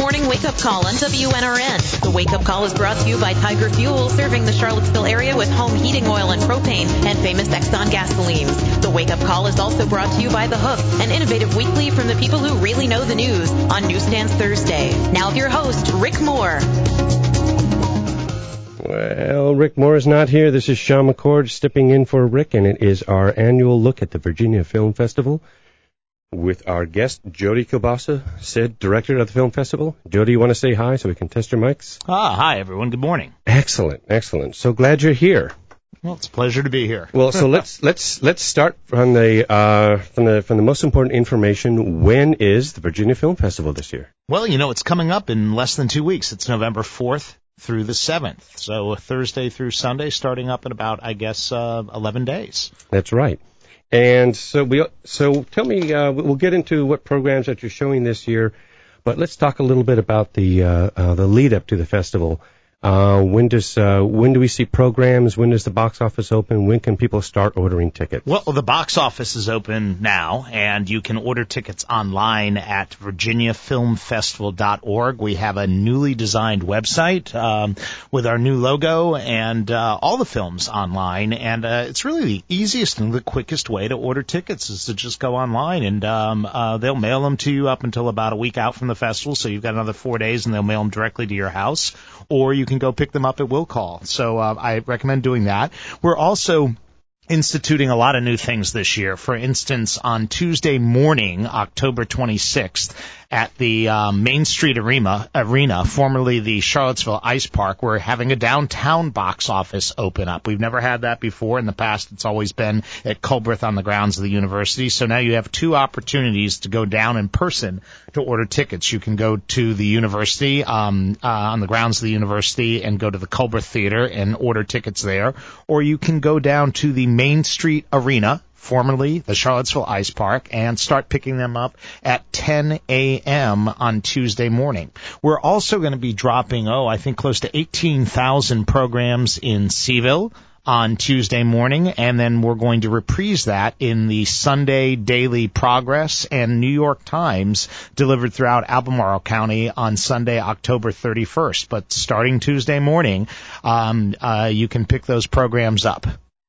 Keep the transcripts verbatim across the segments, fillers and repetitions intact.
morning wake-up call on W N R N. The wake-up call is brought to you by Tiger Fuel, serving the Charlottesville area with home heating oil and propane and famous Exxon gasolines. The wake-up call is also brought to you by The Hook, an innovative weekly from the people who really know the news, on Newsstands Thursday. Now your host, Rick Moore. Well, Rick Moore is not here. This is Sean McCord stepping in for Rick, and it is our annual look at the Virginia Film Festival with our guest, Jody Kielbasa, said director of the film festival. Jody, you want to say hi so we can test your mics? Ah, hi, everyone. Good morning. Excellent, excellent. So glad you're here. Well, it's a pleasure to be here. Well, so let's let's let's start from the uh, from the from the most important information. When is the Virginia Film Festival this year? Well, you know, it's coming up in less than two weeks. It's November fourth through the seventh. So Thursday through Sunday, starting up in about, I guess, uh, eleven days. That's right. And so we so tell me, uh, we'll get into what programs that you're showing this year, but let's talk a little bit about the uh, uh, the lead up to the festival. Uh, when does uh, when do we see programs? When does the box office open? When can people start ordering tickets? Well, the box office is open now, and you can order tickets online at virginia film festival dot org. We have a newly designed website um, with our new logo and uh, all the films online, and uh, it's really the easiest and the quickest way to order tickets is to just go online, and um, uh, they'll mail them to you up until about a week out from the festival, so you've got another four days, and they'll mail them directly to your house, or you can go pick them up at will call. So uh, I recommend doing that. We're also instituting a lot of new things this year. For instance, on Tuesday morning, October twenty-sixth, at the um, Main Street Arena, Arena, formerly the Charlottesville Ice Park, we're having a downtown box office open up. We've never had that before. In the past, it's always been at Culbreth on the grounds of the university. So now you have two opportunities to go down in person to order tickets. You can go to the university, um, uh, on the grounds of the university, and go to the Culbreth Theater and order tickets there. Or you can go down to the Main Street Arena, formerly the Charlottesville Ice Park, and start picking them up at ten a.m. on Tuesday morning. We're also going to be dropping, oh, I think close to eighteen thousand programs in Seville on Tuesday morning, and then we're going to reprise that in the Sunday Daily Progress and New York Times, delivered throughout Albemarle County on Sunday, October thirty-first. But starting Tuesday morning, um, uh, you can pick those programs up.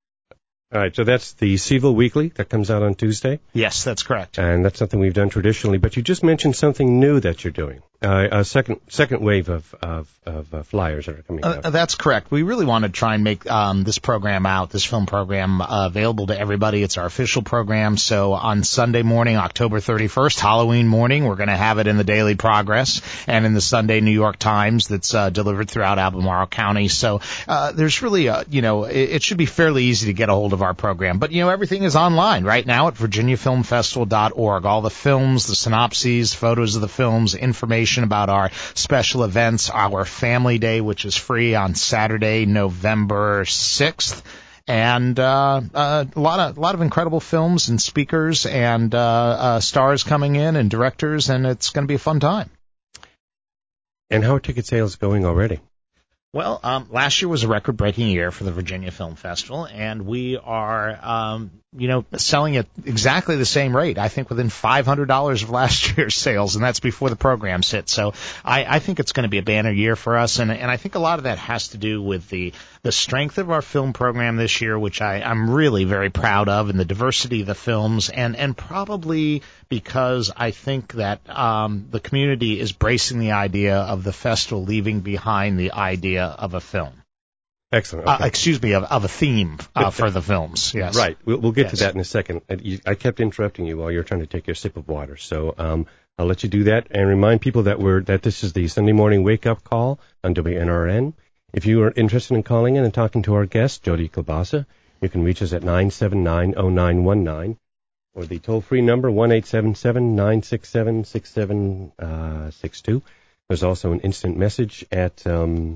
All right, so that's the Seville Weekly that comes out on Tuesday? Yes, that's correct. And that's something we've done traditionally, but you just mentioned something new that you're doing. Uh, a second second wave of of, of uh, flyers that are coming out. Uh, that's correct. We really want to try and make um, this program out, this film program, uh, available to everybody. It's our official program. So on Sunday morning, October thirty-first, Halloween morning, we're going to have it in the Daily Progress and in the Sunday New York Times that's uh, delivered throughout Albemarle County. So uh, there's really, a, you know, it, it should be fairly easy to get a hold of our program. But, you know, everything is online right now at virginia film festival dot org. All the films, the synopses, photos of the films, information about our special events, our Family Day, which is free on Saturday, November sixth, and uh, uh, a lot of a lot of incredible films and speakers and uh, uh, stars coming in and directors, and it's going to be a fun time. And how are ticket sales going already? Well, um, last year was a record-breaking year for the Virginia Film Festival, and we are, um, you know, selling at exactly the same rate. I think within five hundred dollars of last year's sales, and that's before the programs hit. So I, I think it's going to be a banner year for us, and, and I think a lot of that has to do with the the strength of our film program this year, which I, I'm really very proud of, and the diversity of the films, and, and probably because I think that um, the community is bracing the idea of the festival leaving behind the idea of a film. Excellent. Okay. Uh, excuse me, of, of a theme uh, for the films. Yes. Right. We'll, we'll get yes. to that in a second. I kept interrupting you while you were trying to take your sip of water, so um, I'll let you do that and remind people that we're that this is the Sunday morning wake-up call on W N R N. If you are interested in calling in and talking to our guest, Jody Kielbasa, you can reach us at nine seven nine, oh nine one nine or the toll-free number one eight seven seven, nine six seven, six seven six two. There's also an instant message at um,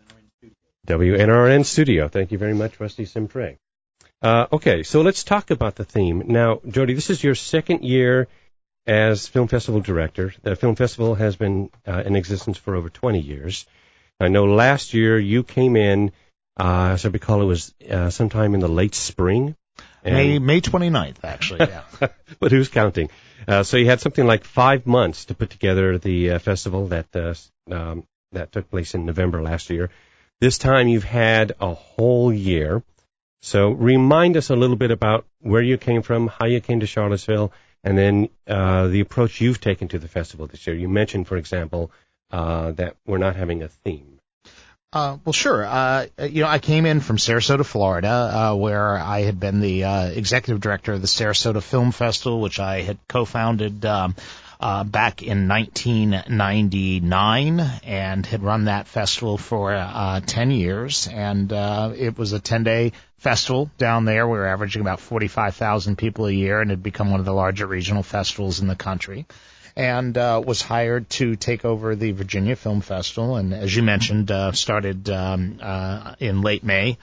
W N R N Studio. Thank you very much, Rusty Simpre. Uh, okay, so let's talk about the theme. Now, Jody, this is your second year as Film Festival Director. The Film Festival has been uh, in existence for over twenty years. I know last year you came in, uh, as I recall, it was uh, sometime in the late spring, May May twenty-ninth, actually, yeah. But who's counting? Uh, so you had something like five months to put together the uh, festival that uh, um, that took place in November last year. This time you've had a whole year. So remind us a little bit about where you came from, how you came to Charlottesville, and then uh, the approach you've taken to the festival this year. You mentioned, for example, uh, that we're not having a theme. Uh, well, sure. Uh, you know, I came in from Sarasota, Florida, uh, where I had been the uh, executive director of the Sarasota Film Festival, which I had co-founded um, uh, back in nineteen ninety-nine and had run that festival for uh, ten years. And uh, it was a ten-day festival down there. We were averaging about forty-five thousand people a year, and it had become one of the larger regional festivals in the country. And uh, was hired to take over the Virginia Film Festival, and as you mentioned, uh, started um, uh, in late May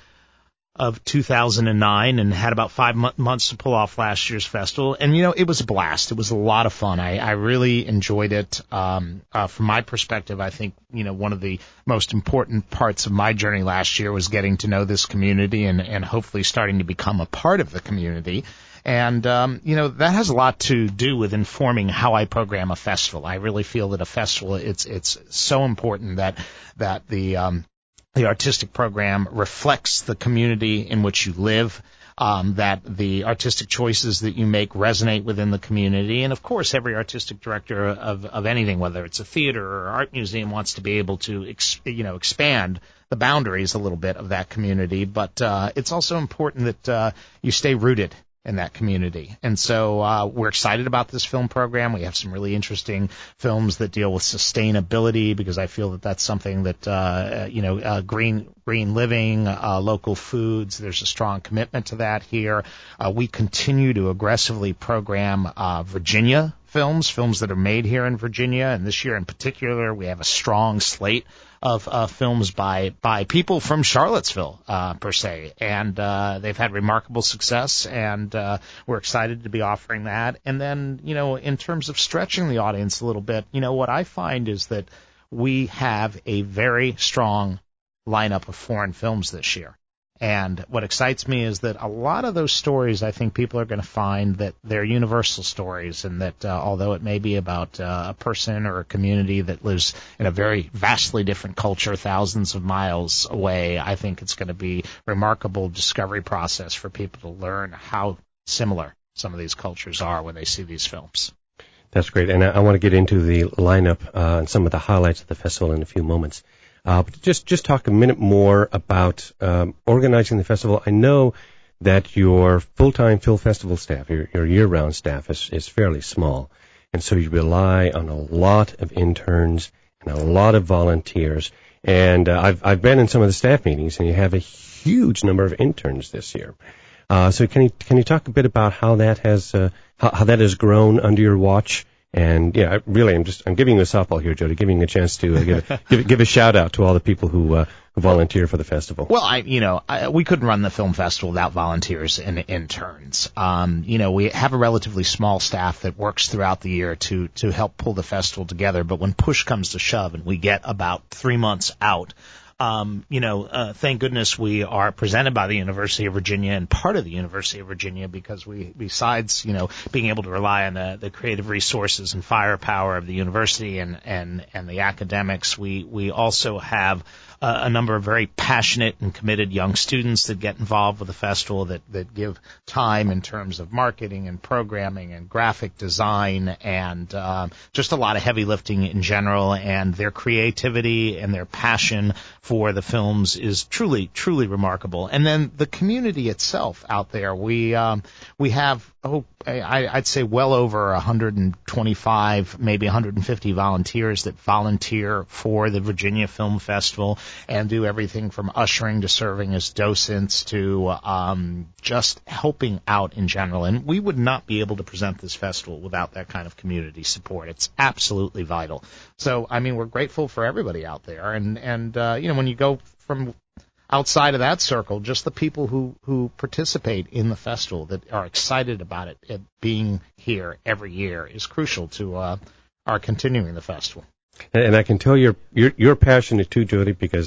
of two thousand nine, and had about five mo- months to pull off last year's festival. And you know, it was a blast. It was a lot of fun. I, I really enjoyed it. Um, uh, from my perspective, I think you know one of the most important parts of my journey last year was getting to know this community and, and hopefully starting to become a part of the community. And, um, you know, that has a lot to do with informing how I program a festival. I really feel that a festival, it's it's so important that that the um, the artistic program reflects the community in which you live, um, that the artistic choices that you make resonate within the community. And, of course, every artistic director of, of anything, whether it's a theater or art museum, wants to be able to, ex- you know, expand the boundaries a little bit of that community. But uh, it's also important that uh, you stay rooted in that community. And so uh, we're excited about this film program. We have some really interesting films that deal with sustainability, because I feel that that's something that, uh, you know, uh, green green living, uh, local foods, there's a strong commitment to that here. Uh, we continue to aggressively program uh, Virginia films, films that are made here in Virginia. And this year in particular, we have a strong slate of uh, films by by people from Charlottesville, uh, per se. And uh, they've had remarkable success, and uh, we're excited to be offering that. And then, you know, in terms of stretching the audience a little bit, you know, what I find is that we have a very strong lineup of foreign films this year. And what excites me is that a lot of those stories, I think people are going to find that they're universal stories, and that uh, although it may be about uh, a person or a community that lives in a very vastly different culture thousands of miles away, I think it's going to be a remarkable discovery process for people to learn how similar some of these cultures are when they see these films. That's great. And I, I want to get into the lineup uh, and some of the highlights of the festival in a few moments. Uh, but just, just talk a minute more about um, organizing the festival. I know that your full-time film festival staff, your, your year-round staff, is, is fairly small. And so you rely on a lot of interns and a lot of volunteers. And uh, I've, I've been in some of the staff meetings, and you have a huge number of interns this year. Uh, so can you, can you talk a bit about how that has, uh, how, how that has grown under your watch? And yeah, I really, I'm just, I'm giving you a softball here, Jody, giving you a chance to uh, give, give, give a shout out to all the people who, uh, who volunteer for the festival. Well, I, you know, I, we couldn't run the film festival without volunteers and interns. Um, you know, we have a relatively small staff that works throughout the year to, to help pull the festival together. But when push comes to shove and we get about three months out, Um, you know, uh, thank goodness we are presented by the University of Virginia and part of the University of Virginia, because we, besides, you know, being able to rely on the, the creative resources and firepower of the university and, and, and the academics, we, we also have a number of very passionate and committed young students that get involved with the festival, that, that give time in terms of marketing and programming and graphic design and um, just a lot of heavy lifting in general. And their creativity and their passion for the films is truly, truly remarkable. And then the community itself out there, we um, we have, oh, I, I'd say well over one hundred twenty-five, maybe one hundred fifty volunteers that volunteer for the Virginia Film Festival and do everything from ushering to serving as docents to um, just helping out in general. And we would not be able to present this festival without that kind of community support. It's absolutely vital. So, I mean, we're grateful for everybody out there. And, and uh, you know, when you go from outside of that circle, just the people who, who participate in the festival that are excited about it, it being here every year is crucial to uh, our continuing the festival. And I can tell you're, you're, you're passionate too, Jody, because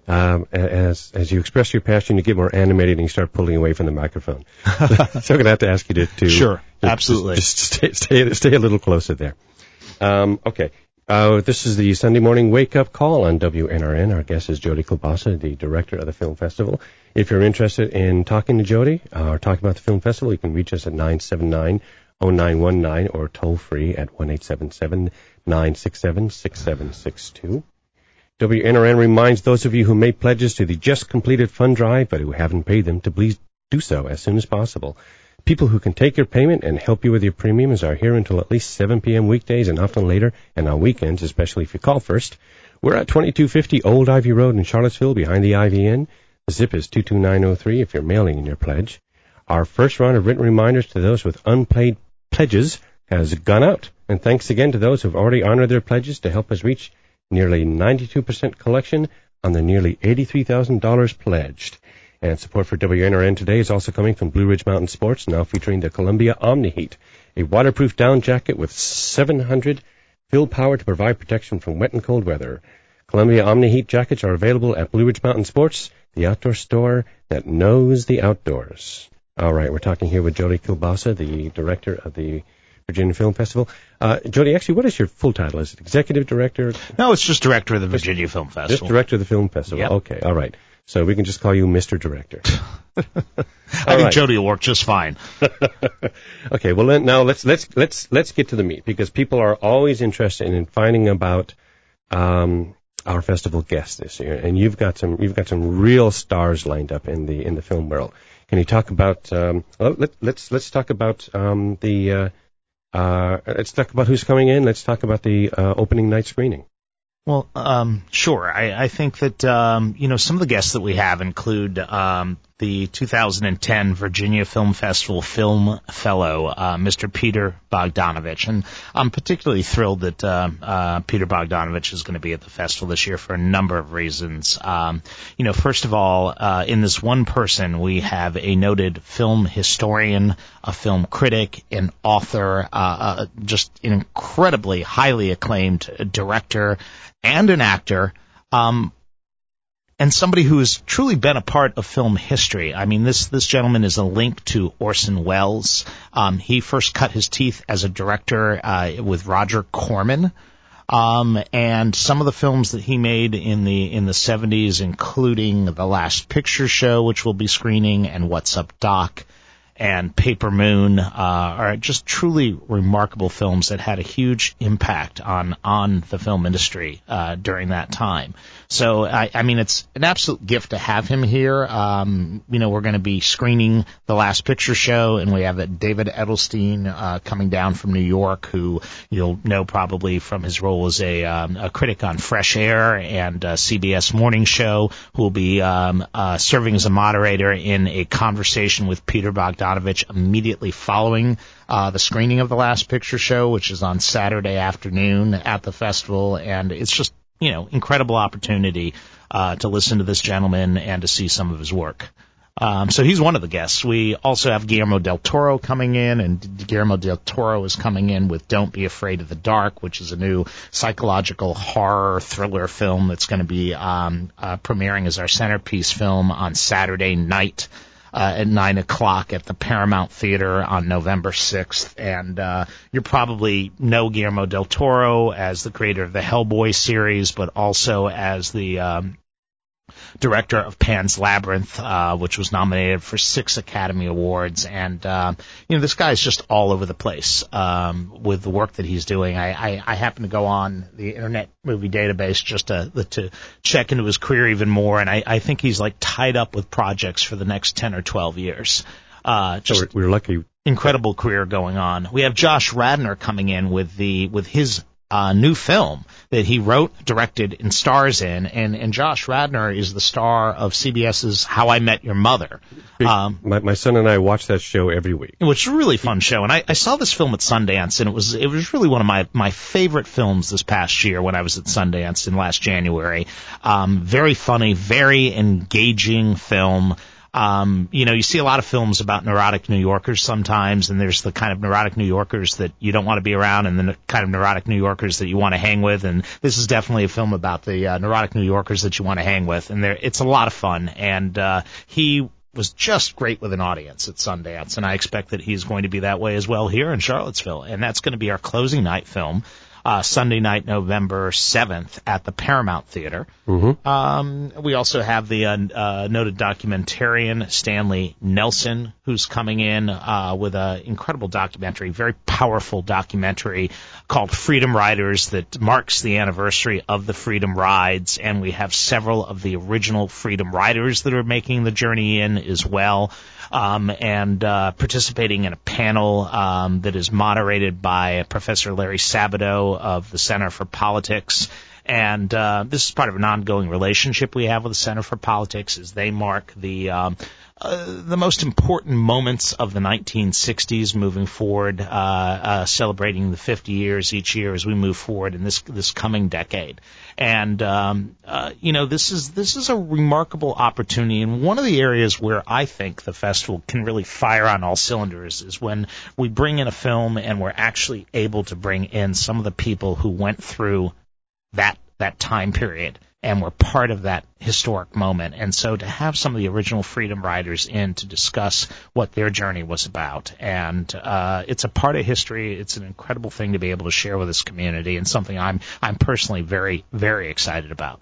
Um, as as you express your passion, you get more animated and you start pulling away from the microphone. So I'm going to have to ask you to, to sure, to, absolutely, just, just stay, stay stay a little closer there. Um, okay, uh, this is the Sunday morning wake up call on W N R N. Our guest is Jody Kilbasa, the director of the film festival. If you're interested in talking to Jody uh, or talking about the film festival, you can reach us at nine seven nine oh nine one nine or toll free at one eight seven seven nine six seven six seven six two. W N R N reminds those of you who made pledges to the just completed fund drive but who haven't paid them to please do so as soon as possible. People who can take your payment and help you with your premiums are here until at least seven p.m. weekdays and often later, and on weekends, especially if you call first. We're at twenty-two fifty Old Ivy Road in Charlottesville behind the I V N. The zip is two two nine oh three if you're mailing in your pledge. Our first round of written reminders to those with unpaid pledges has gone out. And thanks again to those who have already honored their pledges to help us reach nearly ninety-two percent collection on the nearly eighty-three thousand dollars pledged. And support for W N R N today is also coming from Blue Ridge Mountain Sports, now featuring the Columbia OmniHeat, a waterproof down jacket with seven hundred fill power to provide protection from wet and cold weather. Columbia OmniHeat jackets are available at Blue Ridge Mountain Sports, the outdoor store that knows the outdoors. All right, we're talking here with Jody Kilbasa, the director of the Virginia Film Festival. Uh, Jody, actually, what is your full title? Is it executive director? No, it's just director of the Virginia Film Festival. Just director of the film festival. Yep. Okay, all right. So we can just call you Mister Director. I think right. Jody will work just fine. Okay, well then, now let's let's let's let's get to the meat, because people are always interested in finding about um, our festival guests this year, and you've got some you've got some real stars lined up in the in the film world. Can you talk about? Um, well, let, let's let's talk about um, the. Uh, Uh, let's talk about who's coming in. Let's talk about the uh, opening night screening. Well, um, sure. I, I think that, um, you know, some of the guests that we have include um, the two thousand ten Virginia Film Festival Film Fellow, uh, Mister Peter Bogdanovich. And I'm particularly thrilled that uh, uh, Peter Bogdanovich is going to be at the festival this year for a number of reasons. Um, you know, first of all, uh, in this one person, we have a noted film historian, a film critic, an author, uh, uh, just an incredibly highly acclaimed director, and an actor, um, and somebody who has truly been a part of film history. I mean, this this gentleman is a link to Orson Welles. Um, he first cut his teeth as a director uh, with Roger Corman, um, and some of the films that he made in the in the seventies, including The Last Picture Show, which we'll be screening, and What's Up, Doc, and Paper Moon, uh, are just truly remarkable films that had a huge impact on, on the film industry, uh, during that time. So, I, I mean, it's an absolute gift to have him here. Um, you know, we're going to be screening The Last Picture Show, and we have David Edelstein, uh, coming down from New York, who you'll know probably from his role as a, um, a critic on Fresh Air and, uh, C B S Morning Show, who will be, um, uh, serving as a moderator in a conversation with Peter Bogdanovich immediately following uh, the screening of The Last Picture Show, which is on Saturday afternoon at the festival. And it's just, you know, incredible opportunity uh, to listen to this gentleman and to see some of his work. Um, so he's one of the guests. We also have Guillermo del Toro coming in, and Guillermo del Toro is coming in with Don't Be Afraid of the Dark, which is a new psychological horror thriller film that's going to be um, uh, premiering as our centerpiece film on Saturday night Uh, at nine o'clock at the Paramount Theater on November sixth. And uh, you probably know Guillermo del Toro as the creator of the Hellboy series, but also as the um, director of Pan's Labyrinth, uh, which was nominated for six Academy Awards. And, uh, you know, this guy's just all over the place um, with the work that he's doing. I, I, I happen to go on the Internet Movie Database just to, to check into his career even more, and I, I think he's, like, tied up with projects for the next ten or twelve years. Uh, just so we're, we're lucky. Incredible career going on. We have Josh Radnor coming in with the with his Uh, new film that he wrote, directed, and stars in, and, and Josh Radnor is the star of CBS's How I Met Your Mother. Um, my, my son and I watch that show every week. Which is a really fun show, and I, I saw this film at Sundance, and it was it was really one of my, my favorite films this past year when I was at Sundance in last January. Um, very funny, very engaging film. Um, you know, you see a lot of films about neurotic New Yorkers sometimes, and there's the kind of neurotic New Yorkers that you don't want to be around and the kind of neurotic New Yorkers that you want to hang with. And this is definitely a film about the uh, neurotic New Yorkers that you want to hang with. And there, it's a lot of fun. And uh, he was just great with an audience at Sundance, and I expect that he's going to be that way as well here in Charlottesville. And that's going to be our closing night film. Uh, Sunday night, November seventh at the Paramount Theater. Mm-hmm. Um, we also have the uh, uh, noted documentarian Stanley Nelson, who's coming in uh, with an incredible documentary, very powerful documentary called Freedom Riders that marks the anniversary of the Freedom Rides. And we have several of the original Freedom Riders that are making the journey in as well. Um, and uh, participating in a panel um, that is moderated by Professor Larry Sabato of the Center for Politics. And uh, this is part of an ongoing relationship we have with the Center for Politics as they mark the um, uh, the most important moments of the nineteen sixties moving forward, uh, uh, celebrating the fifty years each year as we move forward in this this coming decade. And um, uh, you know, this is this is a remarkable opportunity, and one of the areas where I think the festival can really fire on all cylinders is when we bring in a film and we're actually able to bring in some of the people who went through that that time period and were part of that historic moment. And so to have some of the original Freedom Riders in to discuss what their journey was about. And uh, it's a part of history. It's an incredible thing to be able to share with this community, and something I'm I'm personally very, very excited about.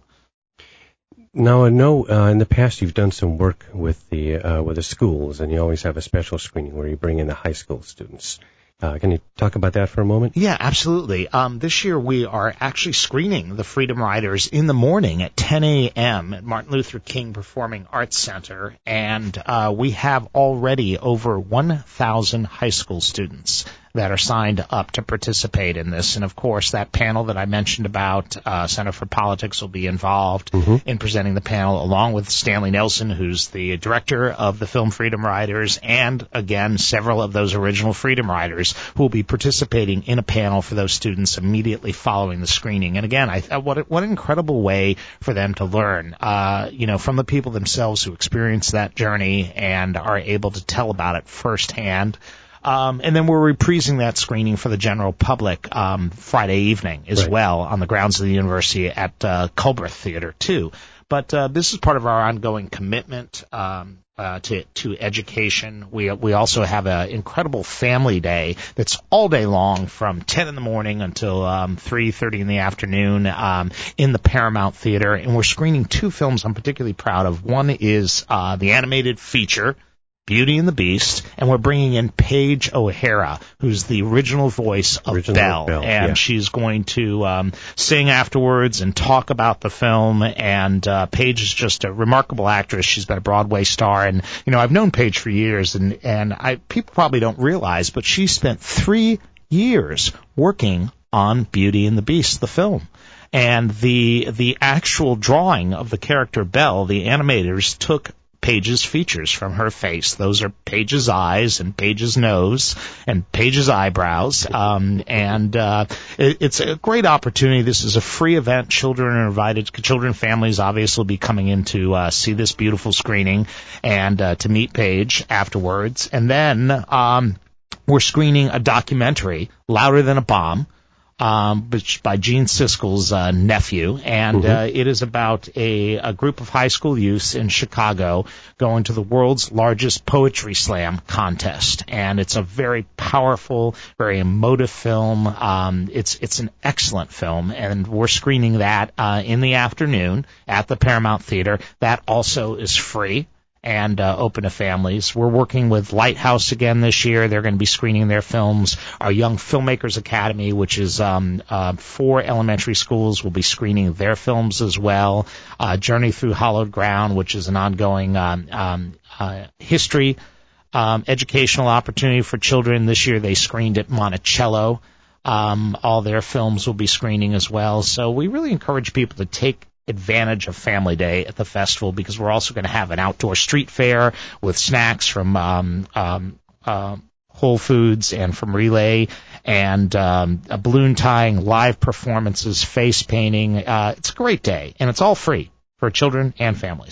Now, I know uh, in the past you've done some work with the uh, with the schools, and you always have a special screening where you bring in the high school students. Uh, can you talk about that for a moment? Yeah, absolutely. Um, this year we are actually screening the Freedom Riders in the morning at ten a.m. at Martin Luther King Performing Arts Center, and uh, we have already over one thousand high school students that are signed up to participate in this. And, of course, that panel that I mentioned about, uh, Center for Politics will be involved mm-hmm. in presenting the panel, along with Stanley Nelson, who's the director of the film Freedom Riders, and, again, several of those original Freedom Riders who will be participating in a panel for those students immediately following the screening. And, again, I, what, what an incredible way for them to learn, uh, you know, from the people themselves who experienced that journey and are able to tell about it firsthand. Um, and then we're reprising that screening for the general public um, Friday evening as right. well on the grounds of the university at uh, Culbreth Theater, too. But uh, this is part of our ongoing commitment um, uh, to, to education. We we also have an incredible family day that's all day long from ten in the morning until um, three thirty in the afternoon um, in the Paramount Theater. And we're screening two films I'm particularly proud of. One is uh, the animated feature, Beauty and the Beast, and we're bringing in Paige O'Hara, who's the original voice of original Belle, Belle, and yeah. she's going to um, sing afterwards and talk about the film. And uh, Paige is just a remarkable actress. She's been a Broadway star, and you know I've known Paige for years, and and I people probably don't realize, but she spent three years working on Beauty and the Beast, the film. And the the actual drawing of the character Belle, the animators took Paige's features from her face. Those are Paige's eyes and Paige's nose and Paige's eyebrows. Um, and uh, it, it's a great opportunity. This is a free event. Children are invited. Children and families obviously will be coming in to uh, see this beautiful screening and uh, to meet Paige afterwards. And then um, we're screening a documentary, Louder Than a Bomb, Um, by Gene Siskel's uh, nephew, and mm-hmm. uh, it is about a, a group of high school youths in Chicago going to the world's largest poetry slam contest, and it's a very powerful, very emotive film. Um, it's it's an excellent film, and we're screening that uh, in the afternoon at the Paramount Theater. That also is free and uh, open to families. We're working with Lighthouse again this year. They're going to be screening their films. Our Young Filmmakers Academy, which is um, uh, four elementary schools, will be screening their films as well. Uh, Journey Through Hallowed Ground, which is an ongoing um, um, uh, history um, educational opportunity for children. This year they screened at Monticello. Um, all their films will be screening as well. So we really encourage people to take advantage of Family Day at the festival, because we're also going to have an outdoor street fair with snacks from um, um, uh, Whole Foods and from Relay, and um, a balloon tying, live performances, face painting. Uh, it's a great day, and it's all free for children and families.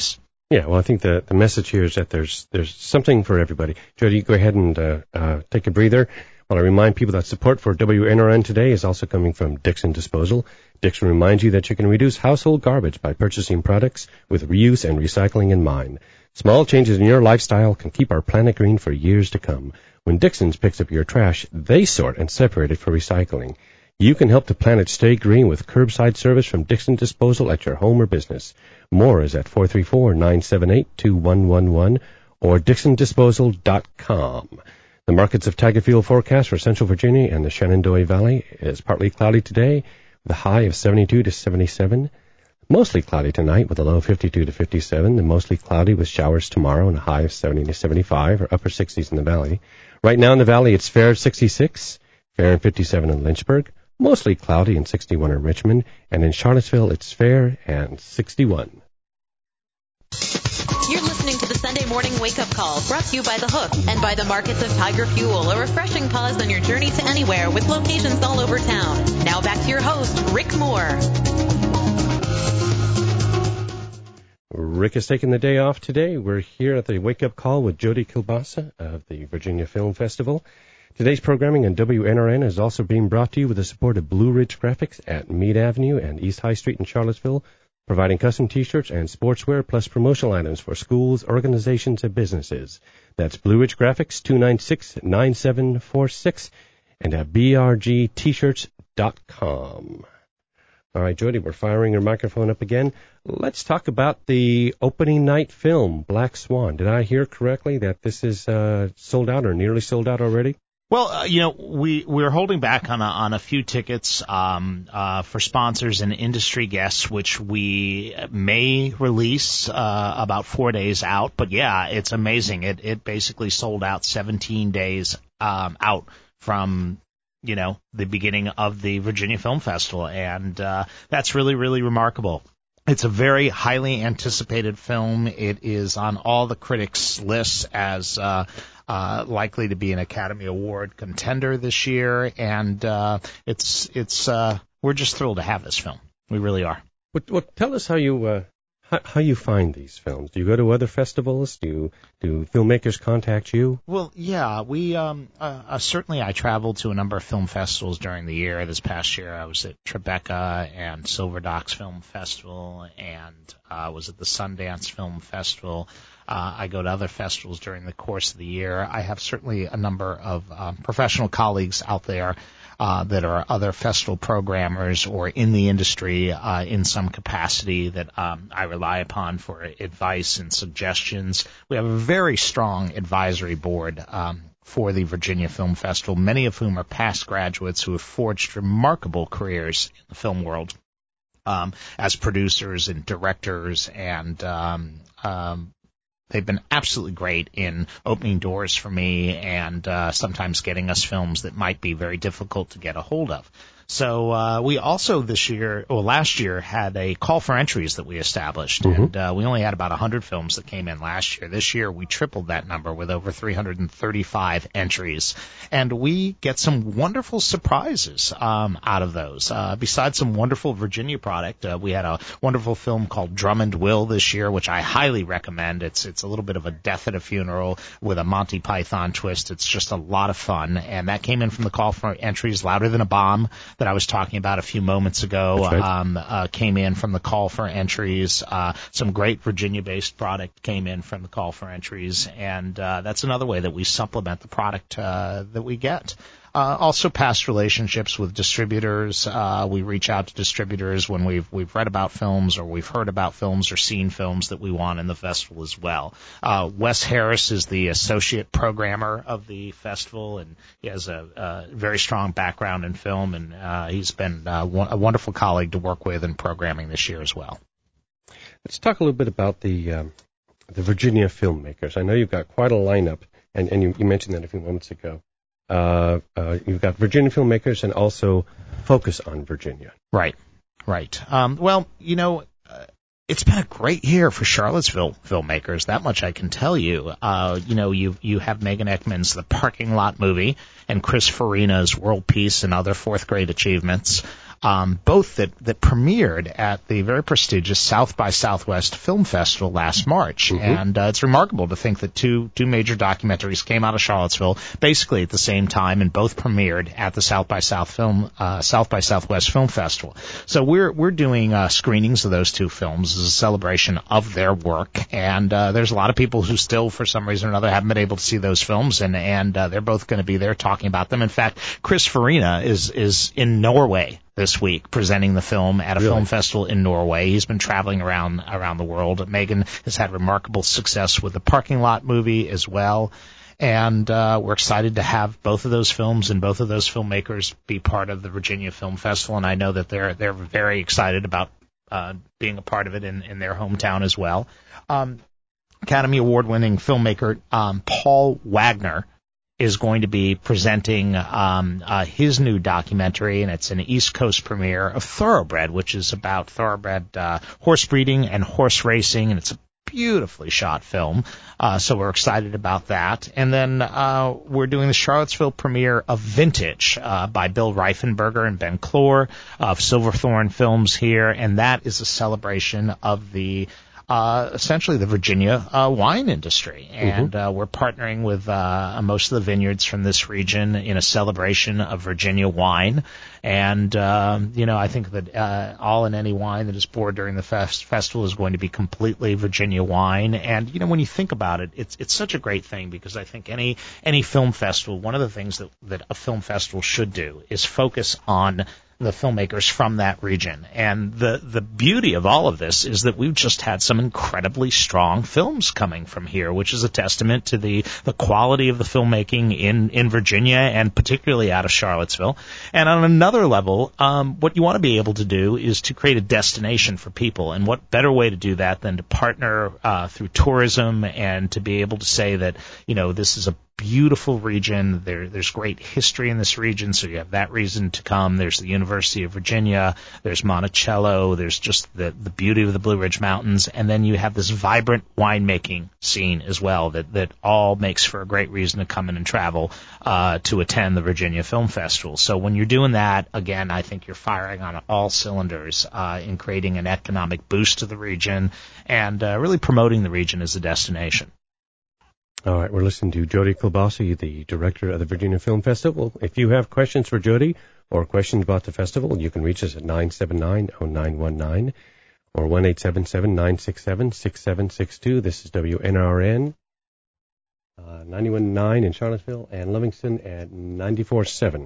Yeah, well, I think the, the message here is that there's there's something for everybody. Jody, go ahead and uh, uh, take a breather. While I remind people that support for W N R N today is also coming from Dixon Disposal. Dixon reminds you that you can reduce household garbage by purchasing products with reuse and recycling in mind. Small changes in your lifestyle can keep our planet green for years to come. When Dixon's picks up your trash, they sort and separate it for recycling. You can help the planet stay green with curbside service from Dixon Disposal at your home or business. More is at four three four, nine seven eight, two one one one or dixon disposal dot com. The markets of Tiger Field forecast for Central Virginia and the Shenandoah Valley is partly cloudy today with a high of seventy-two to seventy-seven. Mostly cloudy tonight with a low of fifty-two to fifty-seven, and mostly cloudy with showers tomorrow and a high of seventy to seventy-five, or upper sixties in the valley. Right now in the valley, it's fair sixty-six, fair and fifty-seven in Lynchburg, mostly cloudy and sixty-one in Richmond, and in Charlottesville, it's fair and sixty-one. You're listening to the Sunday Morning Wake Up Call, brought to you by The Hook and by the markets of Tiger Fuel, a refreshing pause on your journey to anywhere with locations all over town. Now back to your host, Rick Moore. Rick is taking the day off today. We're here at the Wake Up Call with Jody Kilbasa of the Virginia Film Festival. Today's programming on W N R N is also being brought to you with the support of Blue Ridge Graphics at Meade Avenue and East High Street in Charlottesville, providing custom T-shirts and sportswear plus promotional items for schools, organizations, and businesses. That's Blue Ridge Graphics, two nine six, nine seven four six, and at b r g t shirts dot com. All right, Jody, we're firing your microphone up again. Let's talk about the opening night film, Black Swan. Did I hear correctly that this is uh, sold out or nearly sold out already? Well, uh, you know, we we're holding back on a, on a few tickets um, uh, for sponsors and industry guests, which we may release uh, about four days out. But yeah, it's amazing. It it basically sold out seventeen days um, out from, you know, the beginning of the Virginia Film Festival, and uh, that's really really remarkable. It's a very highly anticipated film. It is on all the critics' lists as uh, uh, likely to be an Academy Award contender this year, and uh, it's it's uh, we're just thrilled to have this film. We really are. Well, well tell us how you uh, how, how you find these films. Do you go to other festivals? Do you, do filmmakers contact you? Well, yeah, we um, uh, uh, certainly I traveled to a number of film festivals during the year. This past year, I was at Tribeca and Silver Docks Film Festival, and uh, was at the Sundance Film Festival. Uh, I go to other festivals during the course of the year. I have certainly a number of um, professional colleagues out there uh, that are other festival programmers or in the industry uh, in some capacity that um, I rely upon for advice and suggestions. We have a very strong advisory board um, for the Virginia Film Festival, many of whom are past graduates who have forged remarkable careers in the film world um, as producers and directors, and um, um, they've been absolutely great in opening doors for me and uh, sometimes getting us films that might be very difficult to get a hold of. So uh, we also this year, or last year, had a call for entries that we established, mm-hmm. and uh, we only had about one hundred films that came in last year. This year, we tripled that number with over three hundred thirty-five entries, and we get some wonderful surprises um, out of those. Uh, besides some wonderful Virginia product, uh, we had a wonderful film called Drummond Will this year, which I highly recommend. It's it's a little bit of a death at a funeral with a Monty Python twist. It's just a lot of fun, and that came in from the call for entries. Louder Than a Bomb, that I was talking about a few moments ago, right. um, uh, came in from the call for entries. Uh, some great Virginia-based product came in from the call for entries, and uh, that's another way that we supplement the product uh, that we get. Uh, also, past relationships with distributors. Uh, we reach out to distributors when we've we've read about films or we've heard about films or seen films that we want in the festival as well. Uh, Wes Harris is the associate programmer of the festival, and he has a, a very strong background in film, and uh, he's been uh, one, a wonderful colleague to work with in programming this year as well. Let's talk a little bit about the um, the Virginia filmmakers. I know you've got quite a lineup, and, and you, you mentioned that a few moments ago. Uh, uh, you've got Virginia filmmakers and also Focus on Virginia. Right, right. Um, well, you know, uh, it's been a great year for Charlottesville filmmakers. That much I can tell you. Uh, you know, you you have Megan Eckman's The Parking Lot movie and Chris Farina's World Peace and Other Fourth Grade Achievements. um, both that, that premiered at the very prestigious South by Southwest Film Festival last March. Mm-hmm. And uh, it's remarkable to think that two two major documentaries came out of Charlottesville basically at the same time, and both premiered at the South by South Film uh, South by Southwest Film Festival. So we're we're doing uh, screenings of those two films as a celebration of their work, and uh, there's a lot of people who still, for some reason or another, haven't been able to see those films, and and uh, they're both going to be there talking about them. In fact, Chris Farina is is in Norway this week presenting the film at a really? film festival in Norway. He's been traveling around around the world. Megan has had remarkable success with the Parking Lot movie as well. And uh, we're excited to have both of those films and both of those filmmakers be part of the Virginia Film Festival. And I know that they're they're very excited about uh, being a part of it in, in their hometown as well. Um, Academy Award-winning filmmaker um, Paul Wagner is going to be presenting um, uh, his new documentary, and it's an East Coast premiere of Thoroughbred, which is about thoroughbred uh, horse breeding and horse racing, and it's a beautifully shot film, uh, so we're excited about that. And then uh, we're doing the Charlottesville premiere of Vintage uh, by Bill Reifenberger and Ben Clore of Silverthorne Films here, and that is a celebration of the Uh, essentially the Virginia uh, wine industry. And uh, we're partnering with uh, most of the vineyards from this region in a celebration of Virginia wine. And, uh, you know, I think that uh, all and any wine that is poured during the fest- festival is going to be completely Virginia wine. And, you know, when you think about it, it's it's such a great thing, because I think any any film festival, one of the things that, that a film festival should do is focus on the filmmakers from that region. And the, the beauty of all of this is that we've just had some incredibly strong films coming from here, which is a testament to the, the quality of the filmmaking in, in Virginia, and particularly out of Charlottesville. And on another level, um, what you want to be able to do is to create a destination for people. And what better way to do that than to partner uh, through tourism, and to be able to say that, you know, this is a beautiful region. There, there's great history in this region, so you have that reason to come. There's the University of Virginia. There's Monticello. There's just the, the beauty of the Blue Ridge Mountains. And then you have this vibrant winemaking scene as well that, that all makes for a great reason to come in and travel uh, to attend the Virginia Film Festival. So when you're doing that, again, I think you're firing on all cylinders uh, in creating an economic boost to the region, and uh, really promoting the region as a destination. All right, we're listening to Jody Kilbasi, the director of the Virginia Film Festival. If you have questions for Jody or questions about the festival, you can reach us at nine seven nine, oh nine one nine or one eight seven seven, nine six seven, six seven six two. This is W N R N, uh, ninety-one point nine in Charlottesville, and Livingston at ninety-four point seven.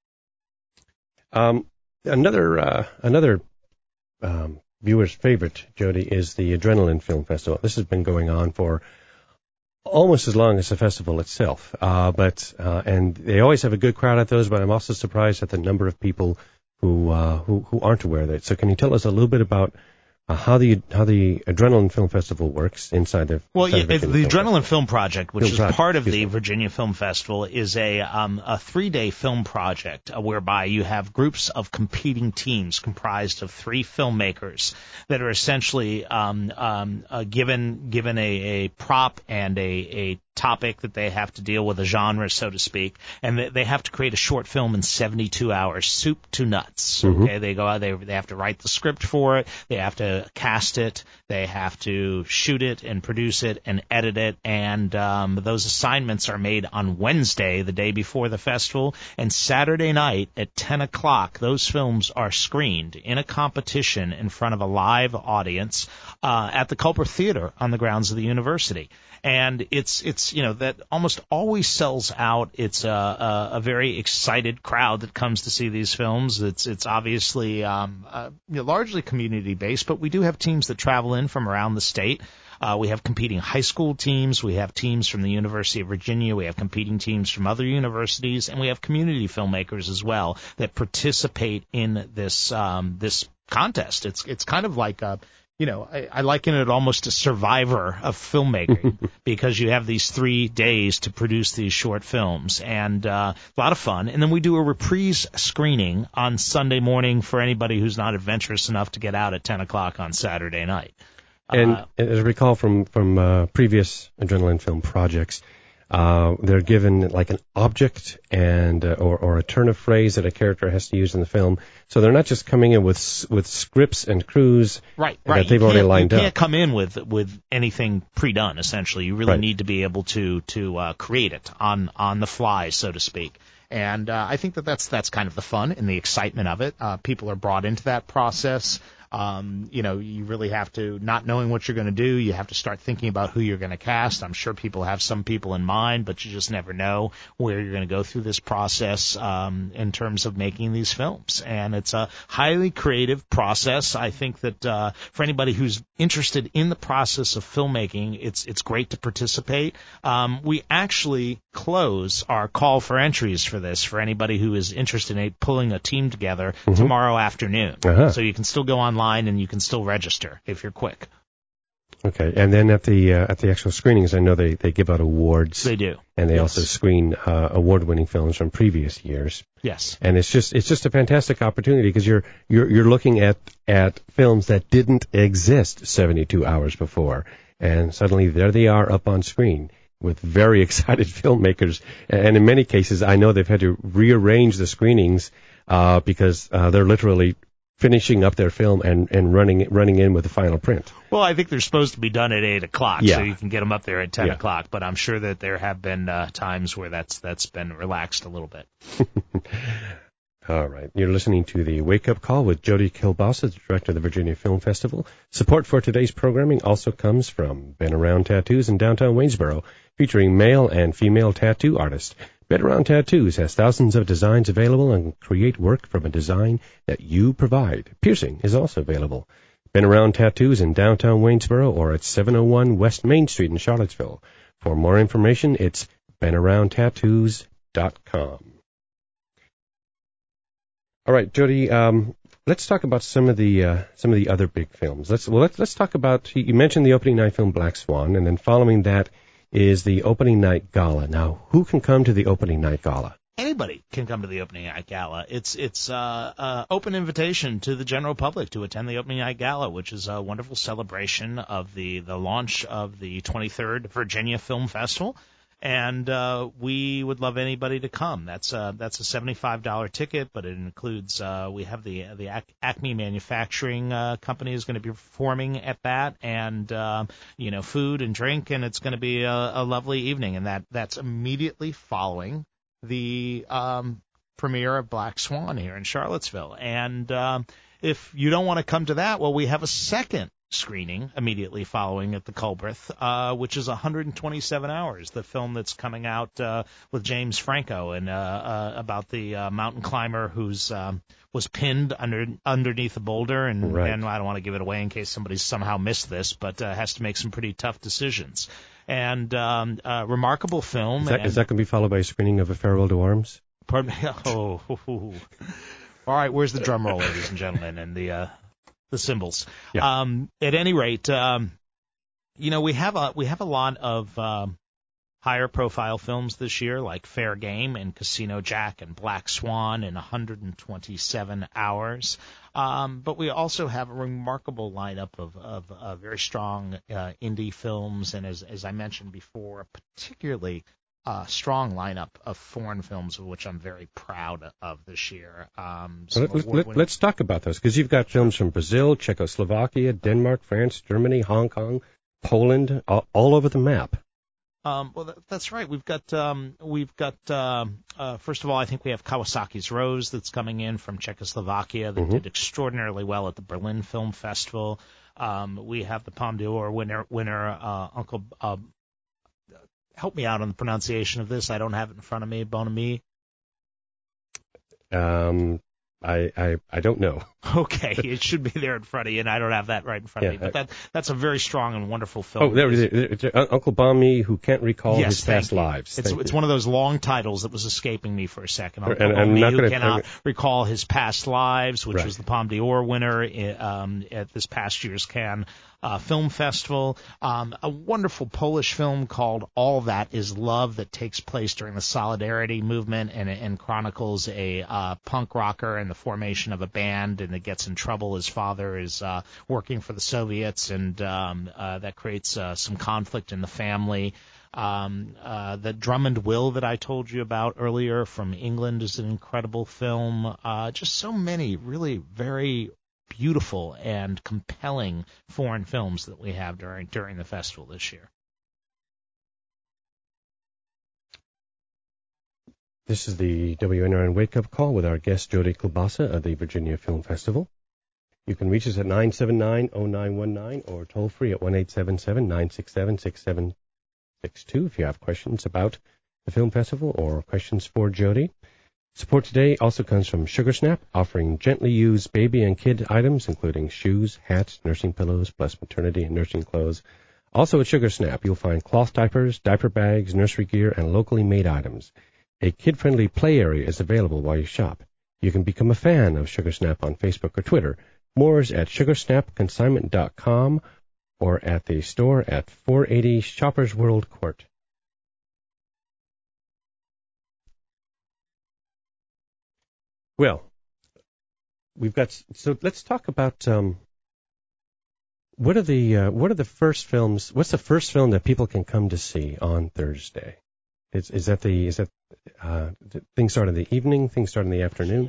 Um, another uh, another um, viewer's favorite, Jody, is the Adrenaline Film Festival. This has been going on for almost as long as the festival itself, uh, but uh, and they always have a good crowd at those. But I'm also surprised at the number of people who uh, who, who aren't aware of it. So, can you tell us a little bit about uh, how the how the Adrenaline Film Festival works inside the well, inside yeah, the, the Adrenaline Festival. Film Project, which Film is project, part of the me. Virginia Film Festival, is a um, a three day film project uh, whereby you have groups of competing teams comprised of three filmmakers that are essentially um, um, uh, given given a, a prop and a, a topic that they have to deal with, a genre, so to speak, and they have to create a short film in seventy-two hours, soup to nuts. Okay, mm-hmm. They go out, they they have to write the script for it, they have to cast it, they have to shoot it and produce it and edit it, and um, those assignments are made on Wednesday, the day before the festival, and Saturday night at ten o'clock, those films are screened in a competition in front of a live audience uh, at the Culper Theater on the grounds of the university. And it's, it's you know, that almost always sells out. It's a, a, a very excited crowd that comes to see these films. It's it's obviously um, uh, you know, largely community-based, but we do have teams that travel in from around the state. Uh, we have competing high school teams. We have teams from the University of Virginia. We have competing teams from other universities. And we have community filmmakers as well that participate in this um, this contest. It's it's kind of like a... You know, I, I liken it almost to Survivor of filmmaking because you have these three days to produce these short films, and uh, a lot of fun. And then we do a reprise screening on Sunday morning for anybody who's not adventurous enough to get out at ten o'clock on Saturday night. And uh, as I recall from, from uh, previous Adrenaline Film projects, Uh, they're given like an object and uh, or, or a turn of phrase that a character has to use in the film. So they're not just coming in with with scripts and crews right, that right. they've you already can't, lined you up. can't come in with with anything pre-done. Essentially, you really Right. need to be able to to uh, create it on on the fly, so to speak. And uh, I think that that's that's kind of the fun and the excitement of it. Uh, people are brought into that process. Um, you know, you really have to, not knowing what you're going to do, you have to start thinking about who you're going to cast. I'm sure people have some people in mind, but you just never know where you're going to go through this process um, in terms of making these films. And it's a highly creative process. I think that uh, for anybody who's interested in the process of filmmaking, it's it's great to participate. Um, we actually close our call for entries for this for anybody who is interested in pulling a team together Mm-hmm. tomorrow afternoon. Uh-huh. So you can still go online and you can still register if you're quick. Okay, and then at the uh, at the actual screenings, I know they, they give out awards. They do, and they yes. also screen uh, award-winning films from previous years. Yes, and it's just it's just a fantastic opportunity because you're you're you're looking at at films that didn't exist seventy-two hours before, and suddenly there they are up on screen with very excited filmmakers. And in many cases, I know they've had to rearrange the screenings uh, because uh, they're literally finishing up their film and, and running running in with the final print. Well, I think they're supposed to be done at eight o'clock, Yeah. so you can get them up there at ten Yeah. o'clock. But I'm sure that there have been uh, times where that's that's been relaxed a little bit. All right. You're listening to the Wake Up Call with Jody Kilbasa, the director of the Virginia Film Festival. Support for today's programming also comes from Been Around Tattoos in downtown Waynesboro, featuring male and female tattoo artists. Been Around Tattoos has thousands of designs available and create work from a design that you provide. Piercing is also available. Been Around Tattoos in downtown Waynesboro or at seven oh one West Main Street in Charlottesville. For more information, it's been around tattoos dot com. All right, Jody, um, let's talk about some of the uh, some of the other big films. Let's well, let's let's talk about. You mentioned the opening night film Black Swan, and then following that is the opening night gala. Now, who can come to the opening night gala? Anybody can come to the opening night gala. It's it's uh, uh, open invitation to the general public to attend the opening night gala, which is a wonderful celebration of the, the launch of the twenty-third Virginia Film Festival. And uh, we would love anybody to come. That's uh, that's a seventy-five dollars ticket, but it includes uh, we have the the Ac- Acme Manufacturing uh, Company is going to be performing at that, and uh, you know food and drink, and it's going to be a, a lovely evening. And that that's immediately following the um, premiere of Black Swan here in Charlottesville. And um, if you don't want to come to that, well, we have a second screening immediately following at the Culbreth, uh, which is one hundred twenty-seven hours, the film that's coming out uh, with James Franco and uh, uh, about the uh, mountain climber who's um, was pinned under underneath a boulder, and, Right. and I don't want to give it away in case somebody somehow missed this, but uh, has to make some pretty tough decisions. And um, uh, remarkable film. Is that, and, is that going to be followed by a screening of A Farewell to Arms? Pardon me? Oh, all right. Where's the drum roll, ladies and gentlemen, and the uh, the cymbals? Yeah. Um, at any rate, um, you know, we have a we have a lot of um, higher profile films this year, like Fair Game and Casino Jack and Black Swan in one hundred twenty-seven hours. Um, but we also have a remarkable lineup of, of uh, very strong uh, indie films, and as as I mentioned before, a particularly uh, strong lineup of foreign films, of which I'm very proud of this year. Um, some Let, let, award-winning- let's talk about those, because you've got films from Brazil, Czechoslovakia, Denmark, France, Germany, Hong Kong, Poland, all, all over the map. Um, well, that, that's right. We've got um, we've got um, uh, first of all, I think we have Kawasaki's Rose that's coming in from Czechoslovakia that Mm-hmm. did extraordinarily well at the Berlin Film Festival. Um, we have the Palme d'Or winner, winner uh, Uncle. Uh, help me out on the pronunciation of this. I don't have it in front of me. Bon ami. Um, I, I, I don't know. Okay, it should be there in front of you, and I don't have that right in front Yeah, of me. But I- that that's a very strong and wonderful film. Oh, there it is. Uh, Uncle Bommy, who can't recall Yes, his thank past you. lives. It's Thank it's you. one of those long titles that was escaping me for a second. And- Uncle and I'm Bommy, not who gonna- cannot recall his past lives, which Right. was the Palme d'Or winner um, at this past year's Cannes uh, Film Festival. Um, a wonderful Polish film called All That Is Love that takes place during the Solidarity movement and, and chronicles a uh, punk rocker and the formation of a band, and it gets in trouble. His father is uh, working for the Soviets, and um, uh, that creates uh, some conflict in the family. Um, uh, the Drummond Will that I told you about earlier from England is an incredible film. Uh, just so many really very beautiful and compelling foreign films that we have during during the festival this year. This is the W N R N Wake Up Call with our guest Jody Klobasa of the Virginia Film Festival. You can reach us at nine seven nine, zero nine one nine or toll free at one eight seven seven, nine six seven, six seven six two if you have questions about the film festival or questions for Jody. Support today also comes from Sugar Snap, offering gently used baby and kid items, including shoes, hats, nursing pillows, plus maternity and nursing clothes. Also at Sugar Snap, you'll find cloth diapers, diaper bags, nursery gear, and locally made items. A kid-friendly play area is available while you shop. You can become a fan of Sugar Snap on Facebook or Twitter. More is at sugar snap consignment dot com or at the store at four eighty Shoppers World Court. Well, we've got, so let's talk about um, what are the uh, what are the first films? What's the first film that people can come to see on Thursday? Is is that the is that uh, things start in the evening? Things start in the afternoon?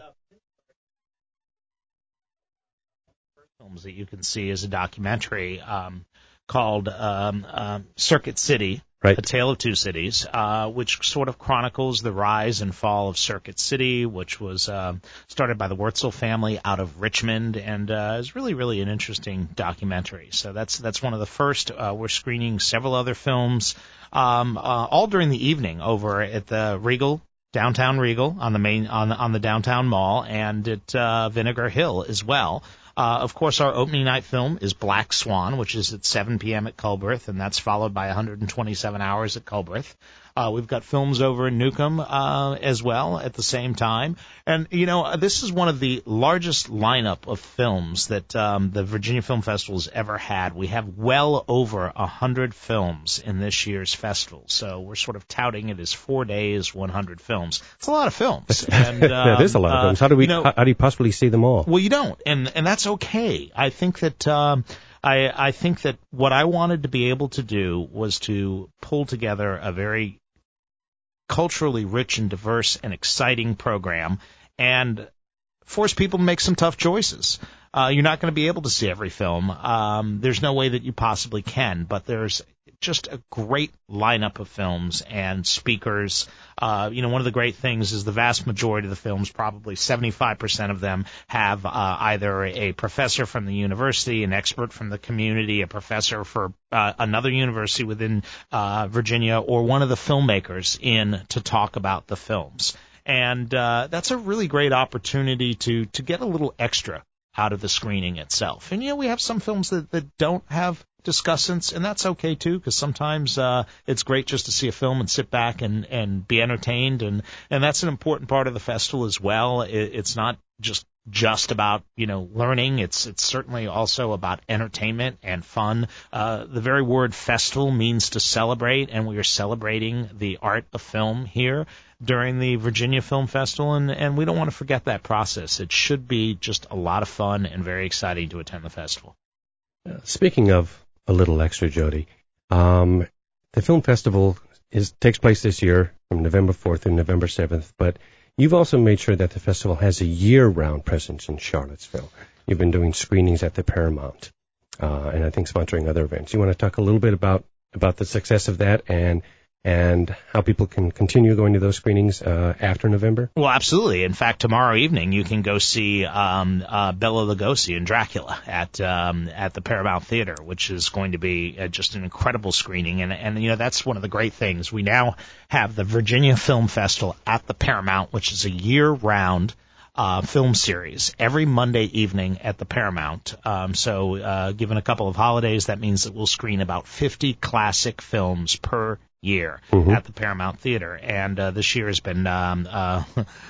Films that you can see is a documentary um, called um, uh, Circuit City. Right. A Tale of Two Cities, uh, which sort of chronicles the rise and fall of Circuit City, which was uh, started by the Wurtzel family out of Richmond, and uh, is really, really an interesting documentary. So that's that's one of the first. Uh, we're screening several other films, um, uh, all during the evening over at the Regal, downtown Regal, on the main on the, on the downtown mall, and at uh, Vinegar Hill as well. Uh, of course, our opening night film is Black Swan, which is at seven p.m. at Culberth, and that's followed by one hundred twenty-seven hours at Culberth. Uh, we've got films over in Newcomb uh, as well at the same time. And, you know, this is one of the largest lineup of films that um, the Virginia Film Festival has ever had. We have well over one hundred films in this year's festival. So we're sort of touting it as four days, one hundred films. It's a lot of films. And, um, that is a lot of films. How do we? You know, how, how do you possibly see them all? Well, you don't, and and that's okay. I think that um, I I think that what I wanted to be able to do was to pull together a very culturally rich and diverse and exciting program and force people to make some tough choices. Uh, you're not going to be able to see every film. Um, there's no way that you possibly can, but there's just a great lineup of films and speakers. Uh, you know, one of the great things is the vast majority of the films, probably seventy-five percent of them, have uh, either a professor from the university, an expert from the community, a professor for uh, another university within uh, Virginia, or one of the filmmakers in to talk about the films. And uh, that's a really great opportunity to to get a little extra out of the screening itself. And, you know, we have some films that, that don't have discussants, and that's okay, too, because sometimes uh, it's great just to see a film and sit back and, and be entertained, and, and that's an important part of the festival as well. It, it's not just just about, you know, learning. It's it's certainly also about entertainment and fun. Uh, the very word festival means to celebrate, and we are celebrating the art of film here during the Virginia Film Festival, and, and we don't want to forget that process. It should be just a lot of fun and very exciting to attend the festival. Uh, speaking of a little extra, Jody, um, the film festival is takes place this year from November fourth through November seventh, but you've also made sure that the festival has a year-round presence in Charlottesville. You've been doing screenings at the Paramount, uh, and I think sponsoring other events. You want to talk a little bit about, about the success of that and and how people can continue going to those screenings uh, after November? Well, absolutely. In fact, tomorrow evening you can go see um, uh, Bela Lugosi and Dracula at um, at the Paramount Theater, which is going to be uh, just an incredible screening. And, and, you know, that's one of the great things. We now have the Virginia Film Festival at the Paramount, which is a year-round Uh, film series every Monday evening at the Paramount. Um, so uh, given a couple of holidays, that means that we'll screen about fifty classic films per year mm-hmm. at the Paramount Theater. And uh, this year has been um, uh,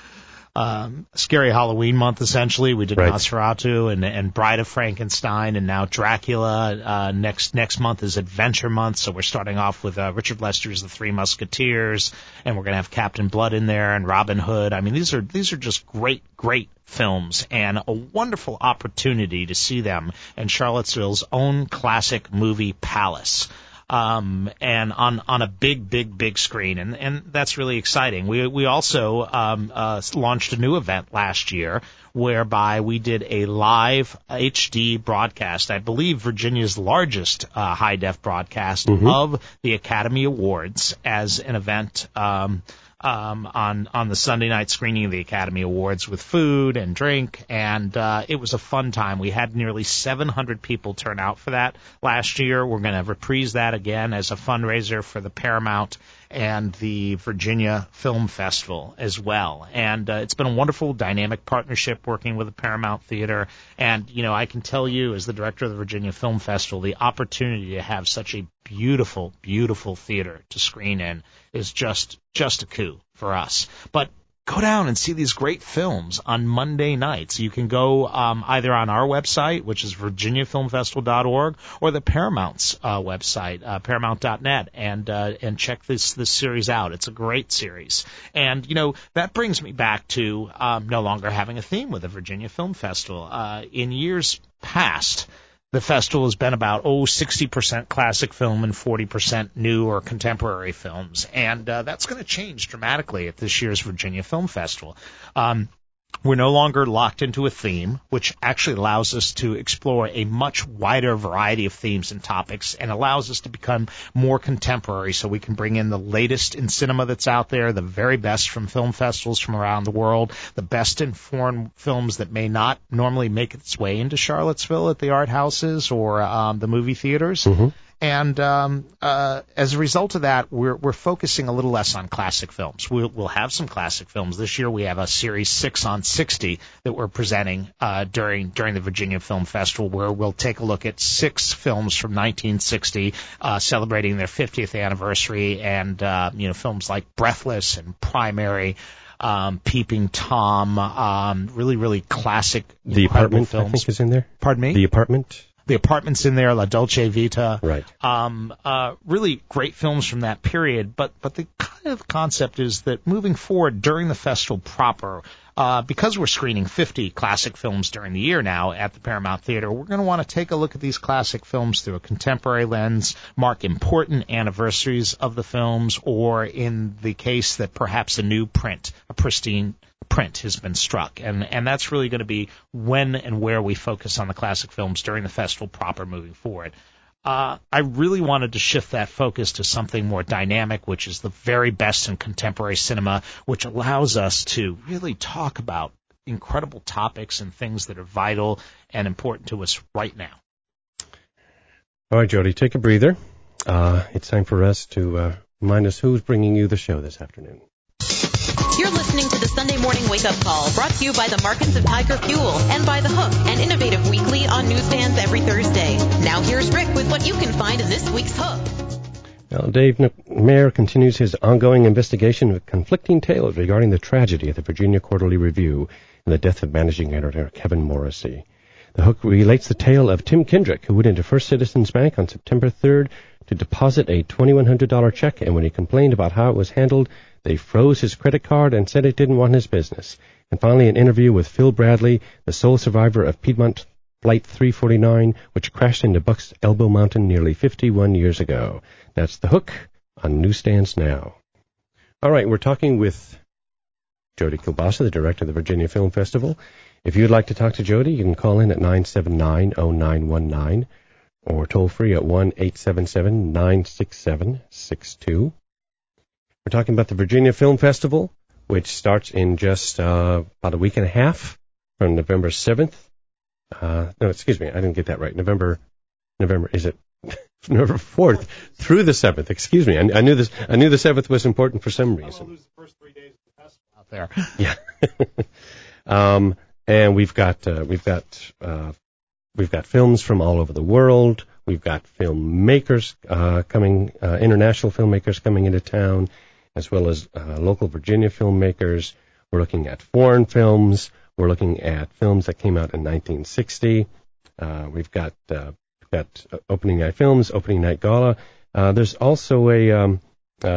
um, Scary Halloween month, essentially. We did right. Nosferatu and, and Bride of Frankenstein, and now Dracula. Uh, next next month is Adventure Month, so we're starting off with uh, Richard Lester's The Three Musketeers, and we're going to have Captain Blood in there and Robin Hood. I mean, these are these are just great, great films, and a wonderful opportunity to see them in Charlottesville's own classic movie palace. um, and on, on a big, big, big screen, and, and that's really exciting. We we also um, uh, launched a new event last year whereby we did a live H D broadcast, I believe Virginia's largest uh, high-def broadcast mm-hmm. of the Academy Awards as an event um Um, on on the Sunday night screening of the Academy Awards with food and drink, and uh, it was a fun time. We had nearly seven hundred people turn out for that last year. We're going to reprise that again as a fundraiser for the Paramount and the Virginia Film Festival as well. And uh, it's been a wonderful dynamic partnership working with the Paramount Theater. And, you know, I can tell you as the director of the Virginia Film Festival, the opportunity to have such a beautiful, beautiful theater to screen in is just just a coup for us. But go down and see these great films on Monday nights. You can go um, either on our website, which is virginia film festival dot org, or the Paramount's uh, website, uh, paramount dot net, and uh, and check this this series out. It's a great series. And, you know, that brings me back to um, no longer having a theme with the Virginia Film Festival. Uh, in years past, the festival has been about, oh, sixty percent classic film and forty percent new or contemporary films. And uh, that's going to change dramatically at this year's Virginia Film Festival. Um, we're no longer locked into a theme, which actually allows us to explore a much wider variety of themes and topics and allows us to become more contemporary so we can bring in the latest in cinema that's out there, the very best from film festivals from around the world, the best in foreign films that may not normally make its way into Charlottesville at the art houses or um, the movie theaters. Mm-hmm. And um, uh, as a result of that, we're we're focusing a little less on classic films. We'll, we'll have some classic films. This year we have a series six on sixty that we're presenting uh, during during the Virginia Film Festival, where we'll take a look at six films from nineteen sixty, uh, celebrating their fiftieth anniversary, and uh, you know films like Breathless and Primary. Um, Peeping Tom, um, really, really classic. The Apartment, films. I think, is in there. Pardon me? The Apartment. The Apartment's in there, La Dolce Vita. Right. Um, uh, really great films from that period. But, but the kind of concept is that moving forward during the festival proper, uh, because we're screening fifty classic films during the year now at the Paramount Theater, we're going to want to take a look at these classic films through a contemporary lens, mark important anniversaries of the films, or in the case that perhaps a new print, a pristine print has been struck, and and that's really going to be when and where we focus on the classic films during the festival proper moving forward. Uh, I really wanted to shift that focus to something more dynamic, which is the very best in contemporary cinema, which allows us to really talk about incredible topics and things that are vital and important to us right now. All right, Jody, take a breather. Uh, it's time for us to uh, remind us who's bringing you the show this afternoon. You're listening to the Sunday Morning Wake Up Call, brought to you by the Markets of Tiger Fuel and by The Hook, an innovative weekly on newsstands every Thursday. Now here's Rick with what you can find in this week's Hook. Well, Dave Mayer continues his ongoing investigation of conflicting tales regarding the tragedy at the Virginia Quarterly Review and the death of managing editor Kevin Morrissey. The Hook relates the tale of Tim Kendrick, who went into First Citizens Bank on September third to deposit a twenty-one hundred dollars check, and when he complained about how it was handled, they froze his credit card and said it didn't want his business. And finally, an interview with Phil Bradley, the sole survivor of Piedmont Flight three forty-nine, which crashed into Buck's Elbow Mountain nearly fifty-one years ago. That's The Hook on newsstands now. All right, we're talking with Jody Kilbasa, the director of the Virginia Film Festival. If you'd like to talk to Jody, you can call in at nine seven nine, oh nine one nine or toll free at one eight seven seven, nine six seven, six two. We're talking about the Virginia Film Festival, which starts in just uh, about a week and a half from November seventh. Uh, no, excuse me, I didn't get that right. November, November, is it November fourth through the seventh? Excuse me, I, I knew this. I knew the seventh was important for some reason. I'll lose the first three days of the festival out there. Yeah. um, and we've got uh, we've got uh, we've got films from all over the world. We've got filmmakers uh, coming, uh, international filmmakers coming into town, as well as uh, local Virginia filmmakers. We're looking at foreign films. We're looking at films that came out in nineteen sixty. Uh, we've got uh, we've got opening night films, opening night gala. Uh, there's also a um, uh,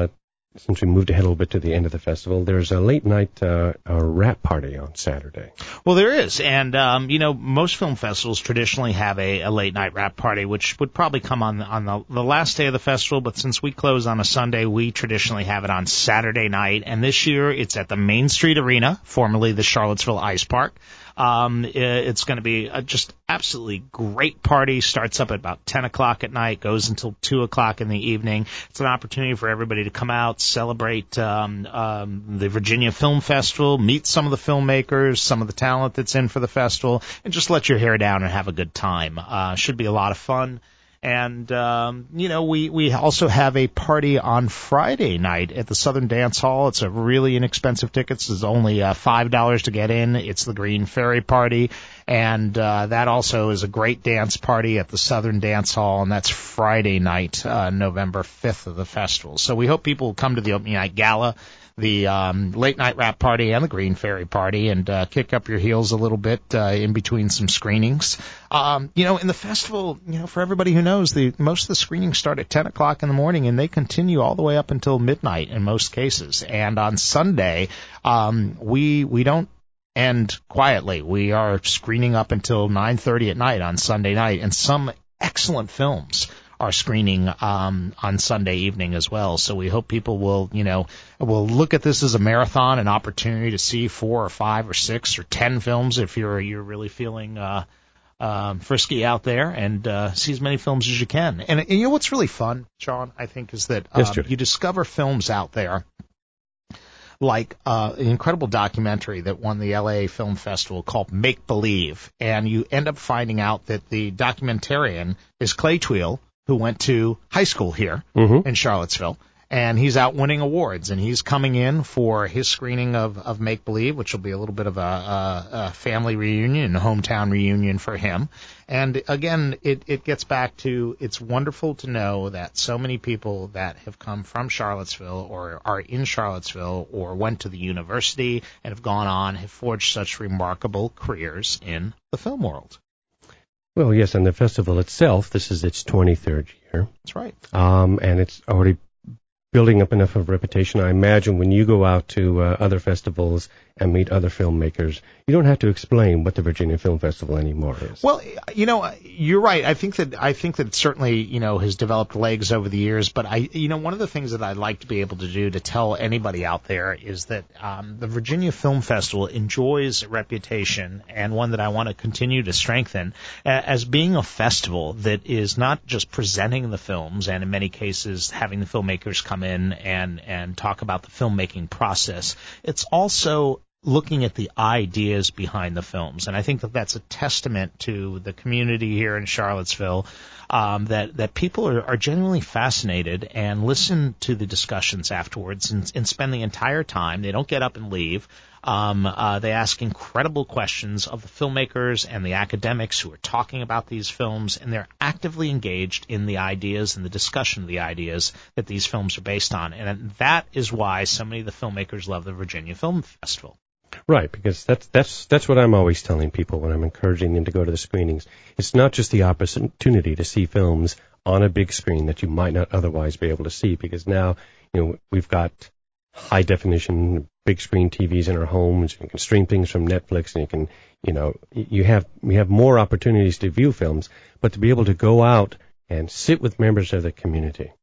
since we moved ahead a little bit to the end of the festival, there's a late night uh, a rap party on Saturday. Well, there is, and um, you know, most film festivals traditionally have a, a late night rap party, which would probably come on on the, the last day of the festival. But since we close on a Sunday, we traditionally have it on Saturday night, and this year it's at the Main Street Arena, formerly the Charlottesville Ice Park. Um, it's going to be a just absolutely great party. Starts up at about ten o'clock at night, goes until two o'clock in the evening. It's an opportunity for everybody to come out, celebrate um, um, the Virginia Film Festival, meet some of the filmmakers, some of the talent that's in for the festival, and just let your hair down and have a good time. Uh, should be a lot of fun. And, um, you know, we, we also have a party on Friday night at the Southern Dance Hall. It's a really inexpensive tickets. It's only uh, five dollars to get in. It's the Green Fairy Party. And uh, that also is a great dance party at the Southern Dance Hall. And that's Friday night, uh, November fifth of the festival. So we hope people will come to the opening night gala, the um, late night rap party, and the Green Fairy Party, and uh, kick up your heels a little bit uh, in between some screenings. Um, you know, in the festival, you know, for everybody who knows, the most of the screenings start at ten o'clock in the morning, and they continue all the way up until midnight in most cases. And on Sunday, um, we we don't end quietly. We are screening up until nine thirty at night on Sunday night, and some excellent films are screening um, on Sunday evening as well. So we hope people will, you know, will look at this as a marathon, an opportunity to see four or five or six or ten films if you're you're really feeling uh, um, frisky out there, and uh, see as many films as you can. And, and you know what's really fun, Sean, I think, is that um, yes, you discover films out there like uh, an incredible documentary that won the L A Film Festival called Make Believe, and you end up finding out that the documentarian is Clay Tweel, who went to high school here mm-hmm. in Charlottesville, and he's out winning awards, and he's coming in for his screening of, of Make Believe, which will be a little bit of a, a, a family reunion, a hometown reunion for him. And again, it, it gets back to, it's wonderful to know that so many people that have come from Charlottesville or are in Charlottesville or went to the university and have gone on have forged such remarkable careers in the film world. Well, yes, and the festival itself, this is its twenty-third year. That's right. Um, and it's already building up enough of a reputation. I imagine when you go out to uh, other festivals and meet other filmmakers, you don't have to explain what the Virginia Film Festival anymore is. Well, you know, you're right. I think that I think that it certainly, you know, has developed legs over the years. But I, you know, one of the things that I'd like to be able to do to tell anybody out there is that um, the Virginia Film Festival enjoys a reputation, and one that I want to continue to strengthen, uh, as being a festival that is not just presenting the films, and in many cases having the filmmakers come in and and talk about the filmmaking process. It's also looking at the ideas behind the films, and I think that that's a testament to the community here in Charlottesville, um, that that people are, are genuinely fascinated and listen to the discussions afterwards and, and spend the entire time. They don't get up and leave. Um, uh, they ask incredible questions of the filmmakers and the academics who are talking about these films, and they're actively engaged in the ideas and the discussion of the ideas that these films are based on. And that is why so many of the filmmakers love the Virginia Film Festival. Right, because that's that's that's what I'm always telling people when I'm encouraging them to go to the screenings. It's not just the opportunity to see films on a big screen that you might not otherwise be able to see, because now, you know, we've got high definition big screen T Vs in our homes. You can stream things from Netflix, and you can, you know, you have we have more opportunities to view films, but to be able to go out and sit with members of the community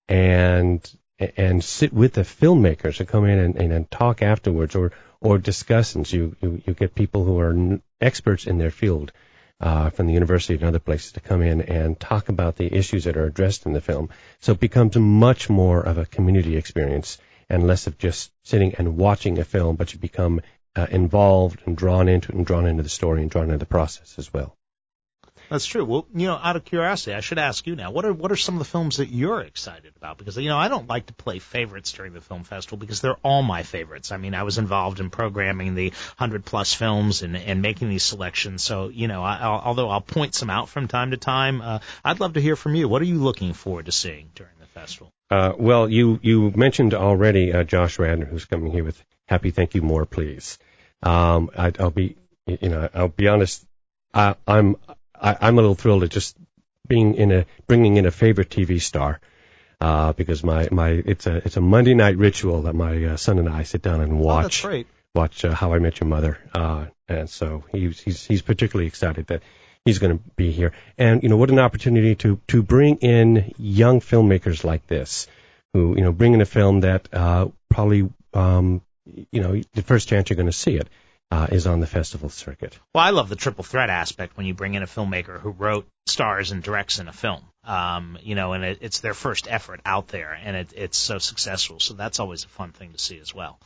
and and sit with the filmmakers who come in and, and, and talk afterwards, or or discussants. You, you, you get people who are n- experts in their field uh, from the university and other places to come in and talk about the issues that are addressed in the film. So it becomes much more of a community experience and less of just sitting and watching a film, but you become uh, involved and drawn into it and drawn into the story and drawn into the process as well. That's true. Well, you know, out of curiosity, I should ask you now, what are what are some of the films that you're excited about? Because, you know, I don't like to play favorites during the film festival because they're all my favorites. I mean, I was involved in programming the hundred-plus films and, and making these selections. So, you know, I, I'll, although I'll point some out from time to time, uh, I'd love to hear from you. What are you looking forward to seeing during the festival? Uh, well, you, you mentioned already uh, Josh Radnor, who's coming here with Happy Thank You More, Please. Um, I, I'll be, you know, I'll be honest, I, I'm... I, I'm a little thrilled at just being in a bringing in a favorite T V star uh, because my, my it's a it's a Monday night ritual that my uh, son and I sit down and watch. Oh, that's great. Watch uh, How I Met Your Mother, uh, and so he's he's he's particularly excited that he's going to be here. And you know, what an opportunity to to bring in young filmmakers like this, who you know bring in a film that uh, probably um, you know the first chance you're going to see it uh, is on the festival circuit. Well, I love the triple threat aspect when you bring in a filmmaker who wrote, stars, and directs in a film. Um, you know, and it, it's their first effort out there, and it, it's so successful. So that's always a fun thing to see as well.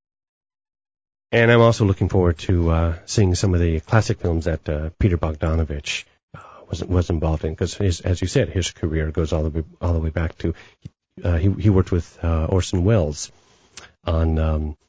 And I'm also looking forward to uh, seeing some of the classic films that uh, Peter Bogdanovich uh, was was involved in, because as you said, his career goes all the way all the way back to uh, he he worked with uh, Orson Welles on um,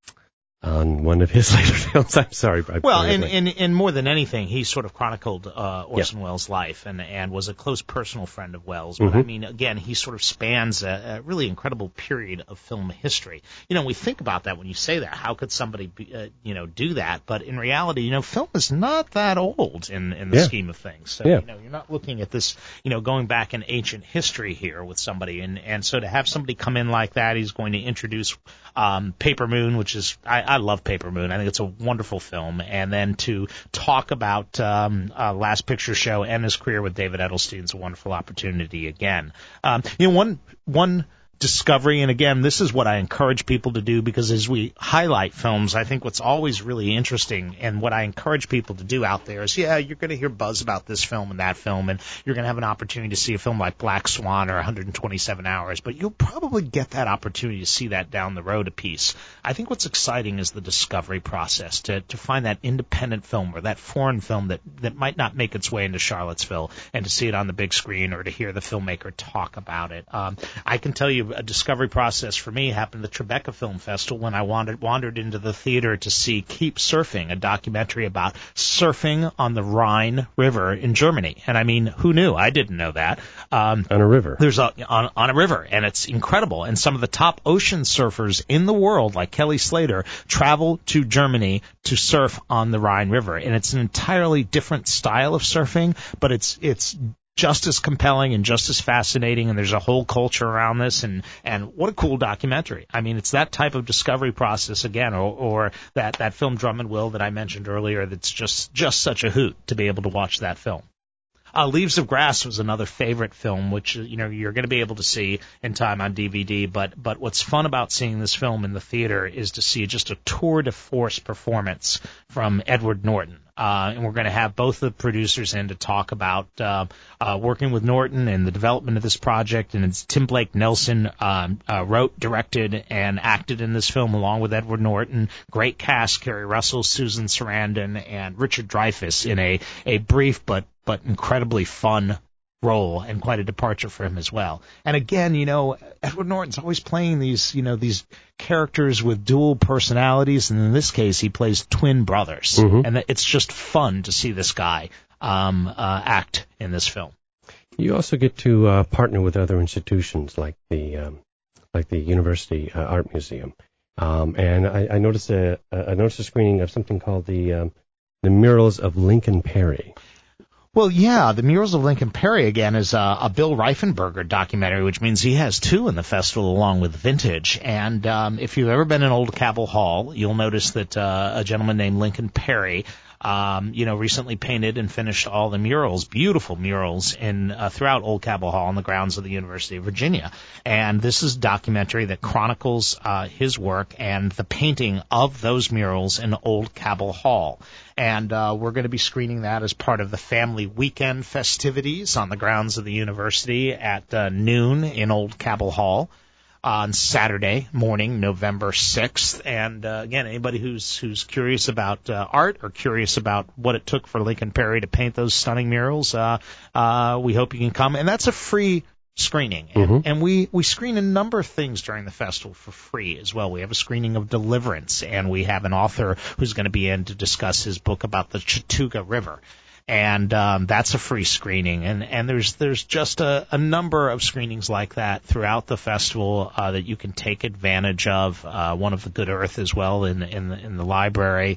on one of his later films. I'm sorry, I well, and, and and more than anything, he sort of chronicled uh, Orson yeah. Welles' life and and was a close personal friend of Welles. But mm-hmm. I mean, again, he sort of spans a, a really incredible period of film history. You know, we think about that when you say that. How could somebody, be, uh, you know, do that? But in reality, you know, film is not that old in in the yeah. scheme of things. So yeah. you know, you're not looking at this, you know, going back in ancient history here with somebody, and and so to have somebody come in like that, he's going to introduce um, Paper Moon, which is I, I love Paper Moon. I think it's a wonderful film. And then to talk about um, uh, Last Picture Show and his career with David Edelstein is a wonderful opportunity again. Um, you know, one one discovery, and again, this is what I encourage people to do, because as we highlight films, I think what's always really interesting, and what I encourage people to do out there is, yeah, you're going to hear buzz about this film and that film, and you're going to have an opportunity to see a film like Black Swan or one hundred twenty-seven hours, but you'll probably get that opportunity to see that down the road a piece. I think what's exciting is the discovery process, to, to find that independent film or that foreign film that, that might not make its way into Charlottesville, and to see it on the big screen or to hear the filmmaker talk about it. Um, I can tell you a discovery process for me happened at the Tribeca Film Festival when I wandered, wandered into the theater to see Keep Surfing, a documentary about surfing on the Rhine River in Germany. And I mean, who knew? I didn't know that. Um, on a river. There's a on, on a river, and it's incredible. And some of the top ocean surfers in the world, like Kelly Slater, travel to Germany to surf on the Rhine River. And it's an entirely different style of surfing, but it's it's just as compelling and just as fascinating, and there's a whole culture around this, and, and what a cool documentary. I mean, it's that type of discovery process again, or, or that, that film Drum and Will that I mentioned earlier, that's just, just such a hoot to be able to watch that film. Uh, Leaves of Grass was another favorite film, which, you know, you're going to be able to see in time on D V D. But but what's fun about seeing this film in the theater is to see just a tour de force performance from Edward Norton. Uh, and we're going to have both the producers in to talk about uh, uh, working with Norton and the development of this project. And it's Tim Blake Nelson um, uh, wrote, directed, and acted in this film along with Edward Norton. Great cast: Kerry Russell, Susan Sarandon, and Richard Dreyfuss in a, a brief but but incredibly fun role, and quite a departure for him as well. And again, you know, Edward Norton's always playing these, you know, these characters with dual personalities, and in this case, he plays twin brothers. Mm-hmm. And it's just fun to see this guy um, uh, act in this film. You also get to uh, partner with other institutions like the um, like the University uh, Art Museum. Um, and I, I noticed a I noticed a screening of something called the um, the Murals of Lincoln Perry. Well, yeah, The Murals of Lincoln Perry, again, is a, a Bill Reifenberger documentary, which means he has two in the festival along with Vintage. And um, if you've ever been in Old Cabell Hall, you'll notice that uh, a gentleman named Lincoln Perry, um, you know, recently painted and finished all the murals, beautiful murals, in uh, throughout Old Cabell Hall on the grounds of the University of Virginia. And this is a documentary that chronicles uh, his work and the painting of those murals in Old Cabell Hall. And uh, we're going to be screening that as part of the family weekend festivities on the grounds of the university at uh, noon in Old Cabell Hall on Saturday morning, November sixth. And uh, again, anybody who's who's curious about uh, art or curious about what it took for Lincoln Perry to paint those stunning murals, uh, uh, we hope you can come. And that's a free screening. And, mm-hmm. and we, we screen a number of things during the festival for free as well. We have a screening of Deliverance, and we have an author who's going to be in to discuss his book about the Chattooga River. And um, that's a free screening. And, and there's there's just a, a number of screenings like that throughout the festival uh, that you can take advantage of. Uh, one of the Good Earth as well in, in, the, in the library.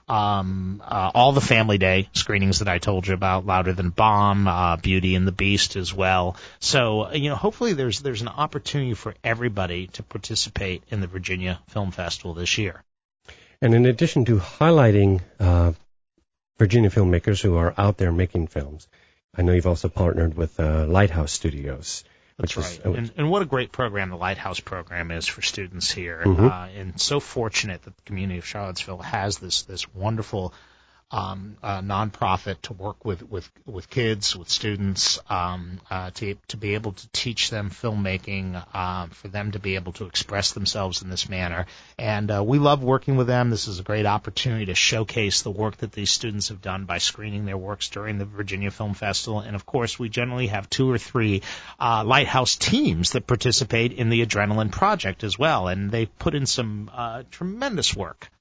um, uh, all the Family Day screenings that I told you about, Louder Than a Bomb, uh, Beauty and the Beast as well. So, you know, hopefully there's there's an opportunity for everybody to participate in the Virginia Film Festival this year. And in addition to highlighting uh, Virginia filmmakers who are out there making films, I know you've also partnered with uh, Lighthouse Studios. That's right. Is, and, and what a great program the Lighthouse program is for students here. Mm-hmm. Uh, and so fortunate that the community of Charlottesville has this this wonderful um, uh, nonprofit to work with, with, with kids, with students, um, uh, to to be able to teach them filmmaking, uh, for them to be able to express themselves in this manner. And uh, we love working with them. This is a great opportunity to showcase the work that these students have done by screening their works during the Virginia Film Festival. And, of course, we generally have two or three uh, Lighthouse teams that participate in the Adrenaline Project as well. And they put in some uh, tremendous work.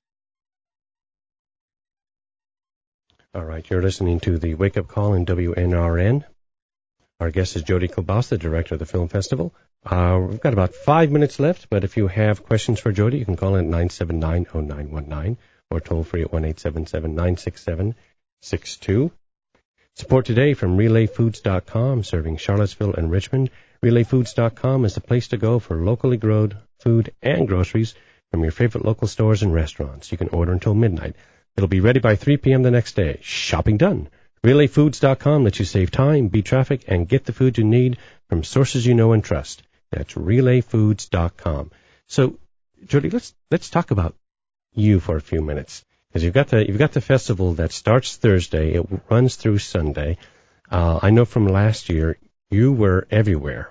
All right, you're listening to the Wake Up Call in W N R N. Our guest is Jody Kilbasa, the director of the film festival. Uh, we've got about five minutes left, but if you have questions for Jody, you can call in at nine seven nine, oh nine one nine or toll free at one eight seven seven, nine six seven, six two. Support today from Relay Foods dot com, serving Charlottesville and Richmond. Relay Foods dot com is the place to go for locally grown food and groceries from your favorite local stores and restaurants. You can order until midnight. It'll be ready by three p.m. the next day. Shopping done. Relay Foods dot com lets you save time, beat traffic, and get the food you need from sources you know and trust. That's Relay Foods dot com. So, Jody, let's let's talk about you for a few minutes, because you've got the you've got the festival that starts Thursday. It runs through Sunday. Uh, I know from last year you were everywhere.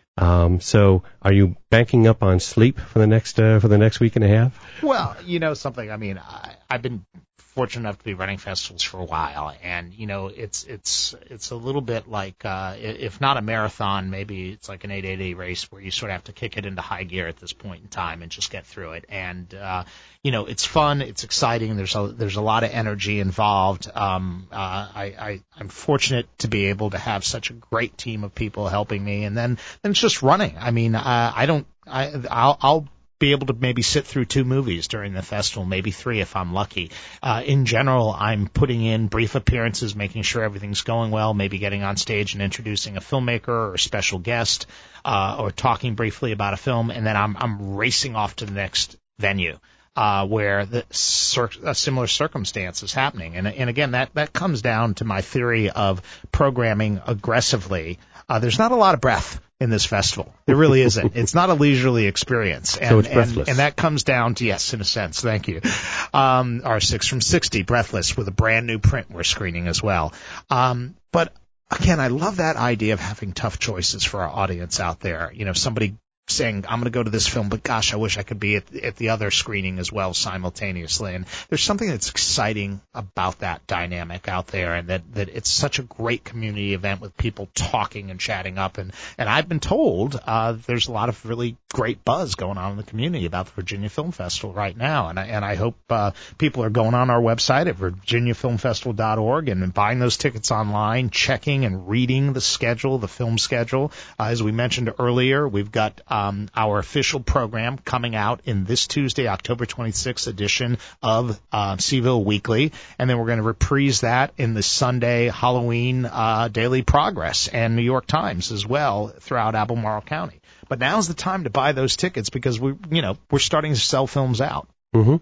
Um, so, are you banking up on sleep for the next uh, for the next week and a half? Well, you know something. I mean, I, I've been fortunate enough to be running festivals for a while, and you know, it's it's it's a little bit like, uh, if not a marathon, maybe it's like an eight eighty race where you sort of have to kick it into high gear at this point in time and just get through it. And uh, you know, it's fun, it's exciting. There's a there's a lot of energy involved. Um, uh, I, I I'm fortunate to be able to have such a great team of people helping me, and then then it's just running. I mean, uh, I don't I I'll, I'll be able to maybe sit through two movies during the festival, maybe three if I'm lucky. Uh, in general, I'm putting in brief appearances, making sure everything's going well, maybe getting on stage and introducing a filmmaker or a special guest, uh, or talking briefly about a film, and then I'm, I'm racing off to the next venue. Uh, where the cir- a similar circumstance is happening. And, and again, that, that comes down to my theory of programming aggressively. Uh, there's not a lot of breath in this festival. There really isn't. It's not a leisurely experience. And, so it's breathless. And, and that comes down to, yes, in a sense, thank you. Um, our six from sixty, Breathless, with a brand new print we're screening as well. Um, but again, I love that idea of having tough choices for our audience out there. You know, somebody saying, I'm going to go to this film, but gosh, I wish I could be at, at the other screening as well simultaneously. And there's something that's exciting about that dynamic out there, and that, that it's such a great community event with people talking and chatting up. And, and I've been told uh, there's a lot of really great buzz going on in the community about the Virginia Film Festival right now. And I, and I hope uh, people are going on our website at virginia film festival dot org and buying those tickets online, checking and reading the schedule, the film schedule. Uh, as we mentioned earlier, we've got Um, our official program coming out in this Tuesday, October twenty-sixth edition of uh, Seville Weekly, and then we're going to reprise that in the Sunday Halloween uh, Daily Progress and New York Times as well throughout Albemarle County. But now's the time to buy those tickets, because we, you know, we're starting to sell films out. Mm-hmm.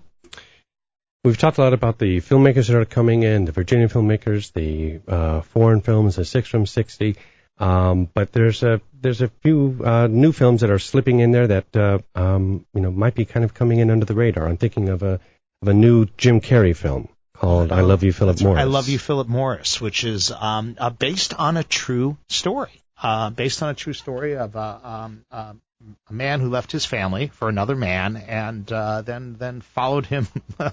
We've talked a lot about the filmmakers that are coming in, the Virginia filmmakers, the uh, foreign films, the six from sixty. Um, but there's a there's a few uh, new films that are slipping in there that uh, um, you know might be kind of coming in under the radar. I'm thinking of a of a new Jim Carrey film called "I Love You, Philip Morris." I Love You, Philip Morris, which is um, uh, based on a true story. Uh, based on a true story of uh, um, uh, a man who left his family for another man, and uh, then then followed him.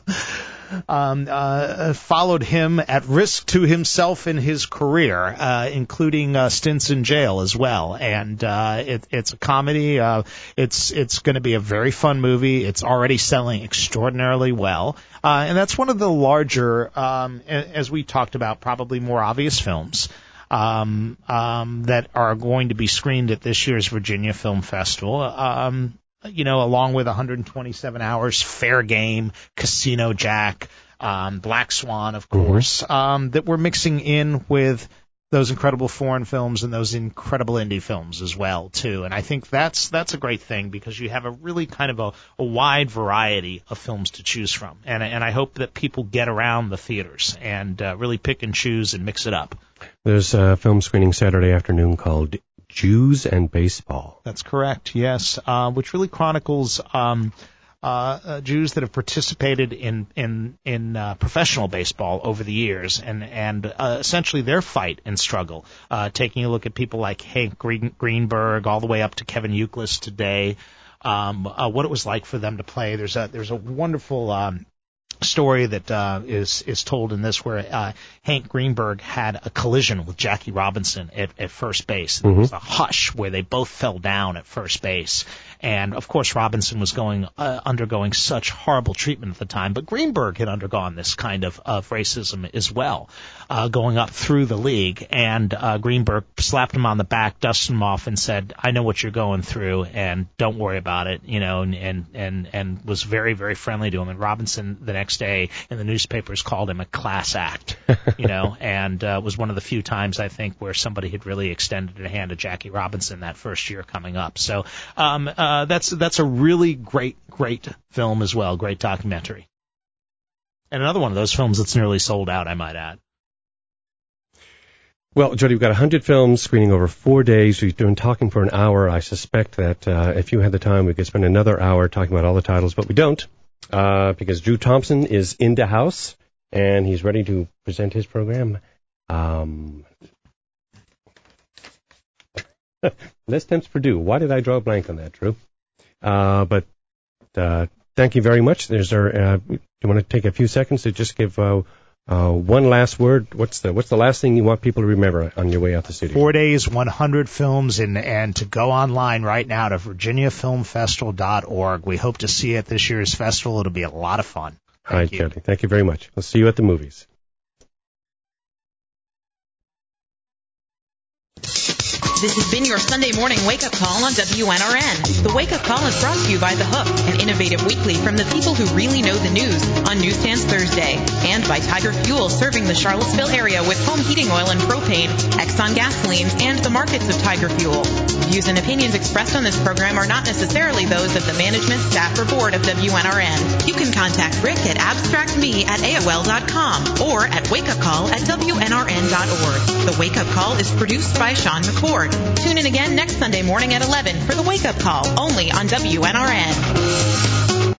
Um, uh, followed him at risk to himself in his career, uh, including uh, stints in jail as well. And uh, it, it's a comedy. Uh, it's it's going to be a very fun movie. It's already selling extraordinarily well, uh, and that's one of the larger, um, as we talked about, probably more obvious films um, um, that are going to be screened at this year's Virginia Film Festival. Um, You know, along with one hundred twenty-seven hours, Fair Game, Casino Jack, um, Black Swan, of course, mm-hmm. um, that we're mixing in with those incredible foreign films and those incredible indie films as well, too. And I think that's that's a great thing because you have a really kind of a, a wide variety of films to choose from. And, and I hope that people get around the theaters and uh, really pick and choose and mix it up. There's a film screening Saturday afternoon called Jews and Baseball. That's correct, yes, uh, which really chronicles um, uh, uh, Jews that have participated in in in uh, professional baseball over the years, and and uh, essentially their fight and struggle. Uh, taking a look at people like Hank Green, Greenberg, all the way up to Kevin Youkilis today, um, uh, what it was like for them to play. There's a there's a wonderful Um, story that uh, is is told in this where uh, Hank Greenberg had a collision with Jackie Robinson at, at first base. There mm-hmm. was a hush where they both fell down at first base. And, of course, Robinson was going uh, undergoing such horrible treatment at the time. But Greenberg had undergone this kind of, of racism as well, uh, going up through the league. And uh, Greenberg slapped him on the back, dusted him off, and said, I know what you're going through, and don't worry about it, you know, and, and, and, and was very, very friendly to him. And Robinson the next day in the newspapers called him a class act, you know, and uh, was one of the few times, I think, where somebody had really extended a hand to Jackie Robinson that first year coming up. So um, uh, that's that's a really great, great film as well, great documentary. And another one of those films that's nearly sold out, I might add. Well, Jody, we've got one hundred films screening over four days. We've been talking for an hour. I suspect that uh, if you had the time, we could spend another hour talking about all the titles, but we don't. Uh, because Drew Thompson is in the house, and he's ready to present his program. Um, Les Temps Purdue. Why did I draw a blank on that, Drew? Uh, but uh, thank you very much. There's our. Uh, do you want to take a few seconds to just give uh, uh, one last word? What's the What's the last thing you want people to remember on your way out the studio? Four days, one hundred films, and and to go online right now to virginia film festival dot org. We hope to see you at this year's festival. It'll be a lot of fun. Thank All right, you. Jody. Thank you very much. We'll see you at the movies. This has been your Sunday morning wake-up call on W N R N. The wake-up call is brought to you by The Hook, an innovative weekly from the people who really know the news on Newsstands Thursday, and by Tiger Fuel, serving the Charlottesville area with home heating oil and propane, Exxon gasolines, and the markets of Tiger Fuel. Views and opinions expressed on this program are not necessarily those of the management, staff, or board of W N R N. You can contact Rick at abstractme at A O L dot com or at wakeupcall at W N R N dot org. The Wake Up Call is produced by Sean McCord. Tune in again next Sunday morning at eleven for the Wake Up Call, only on W N R N.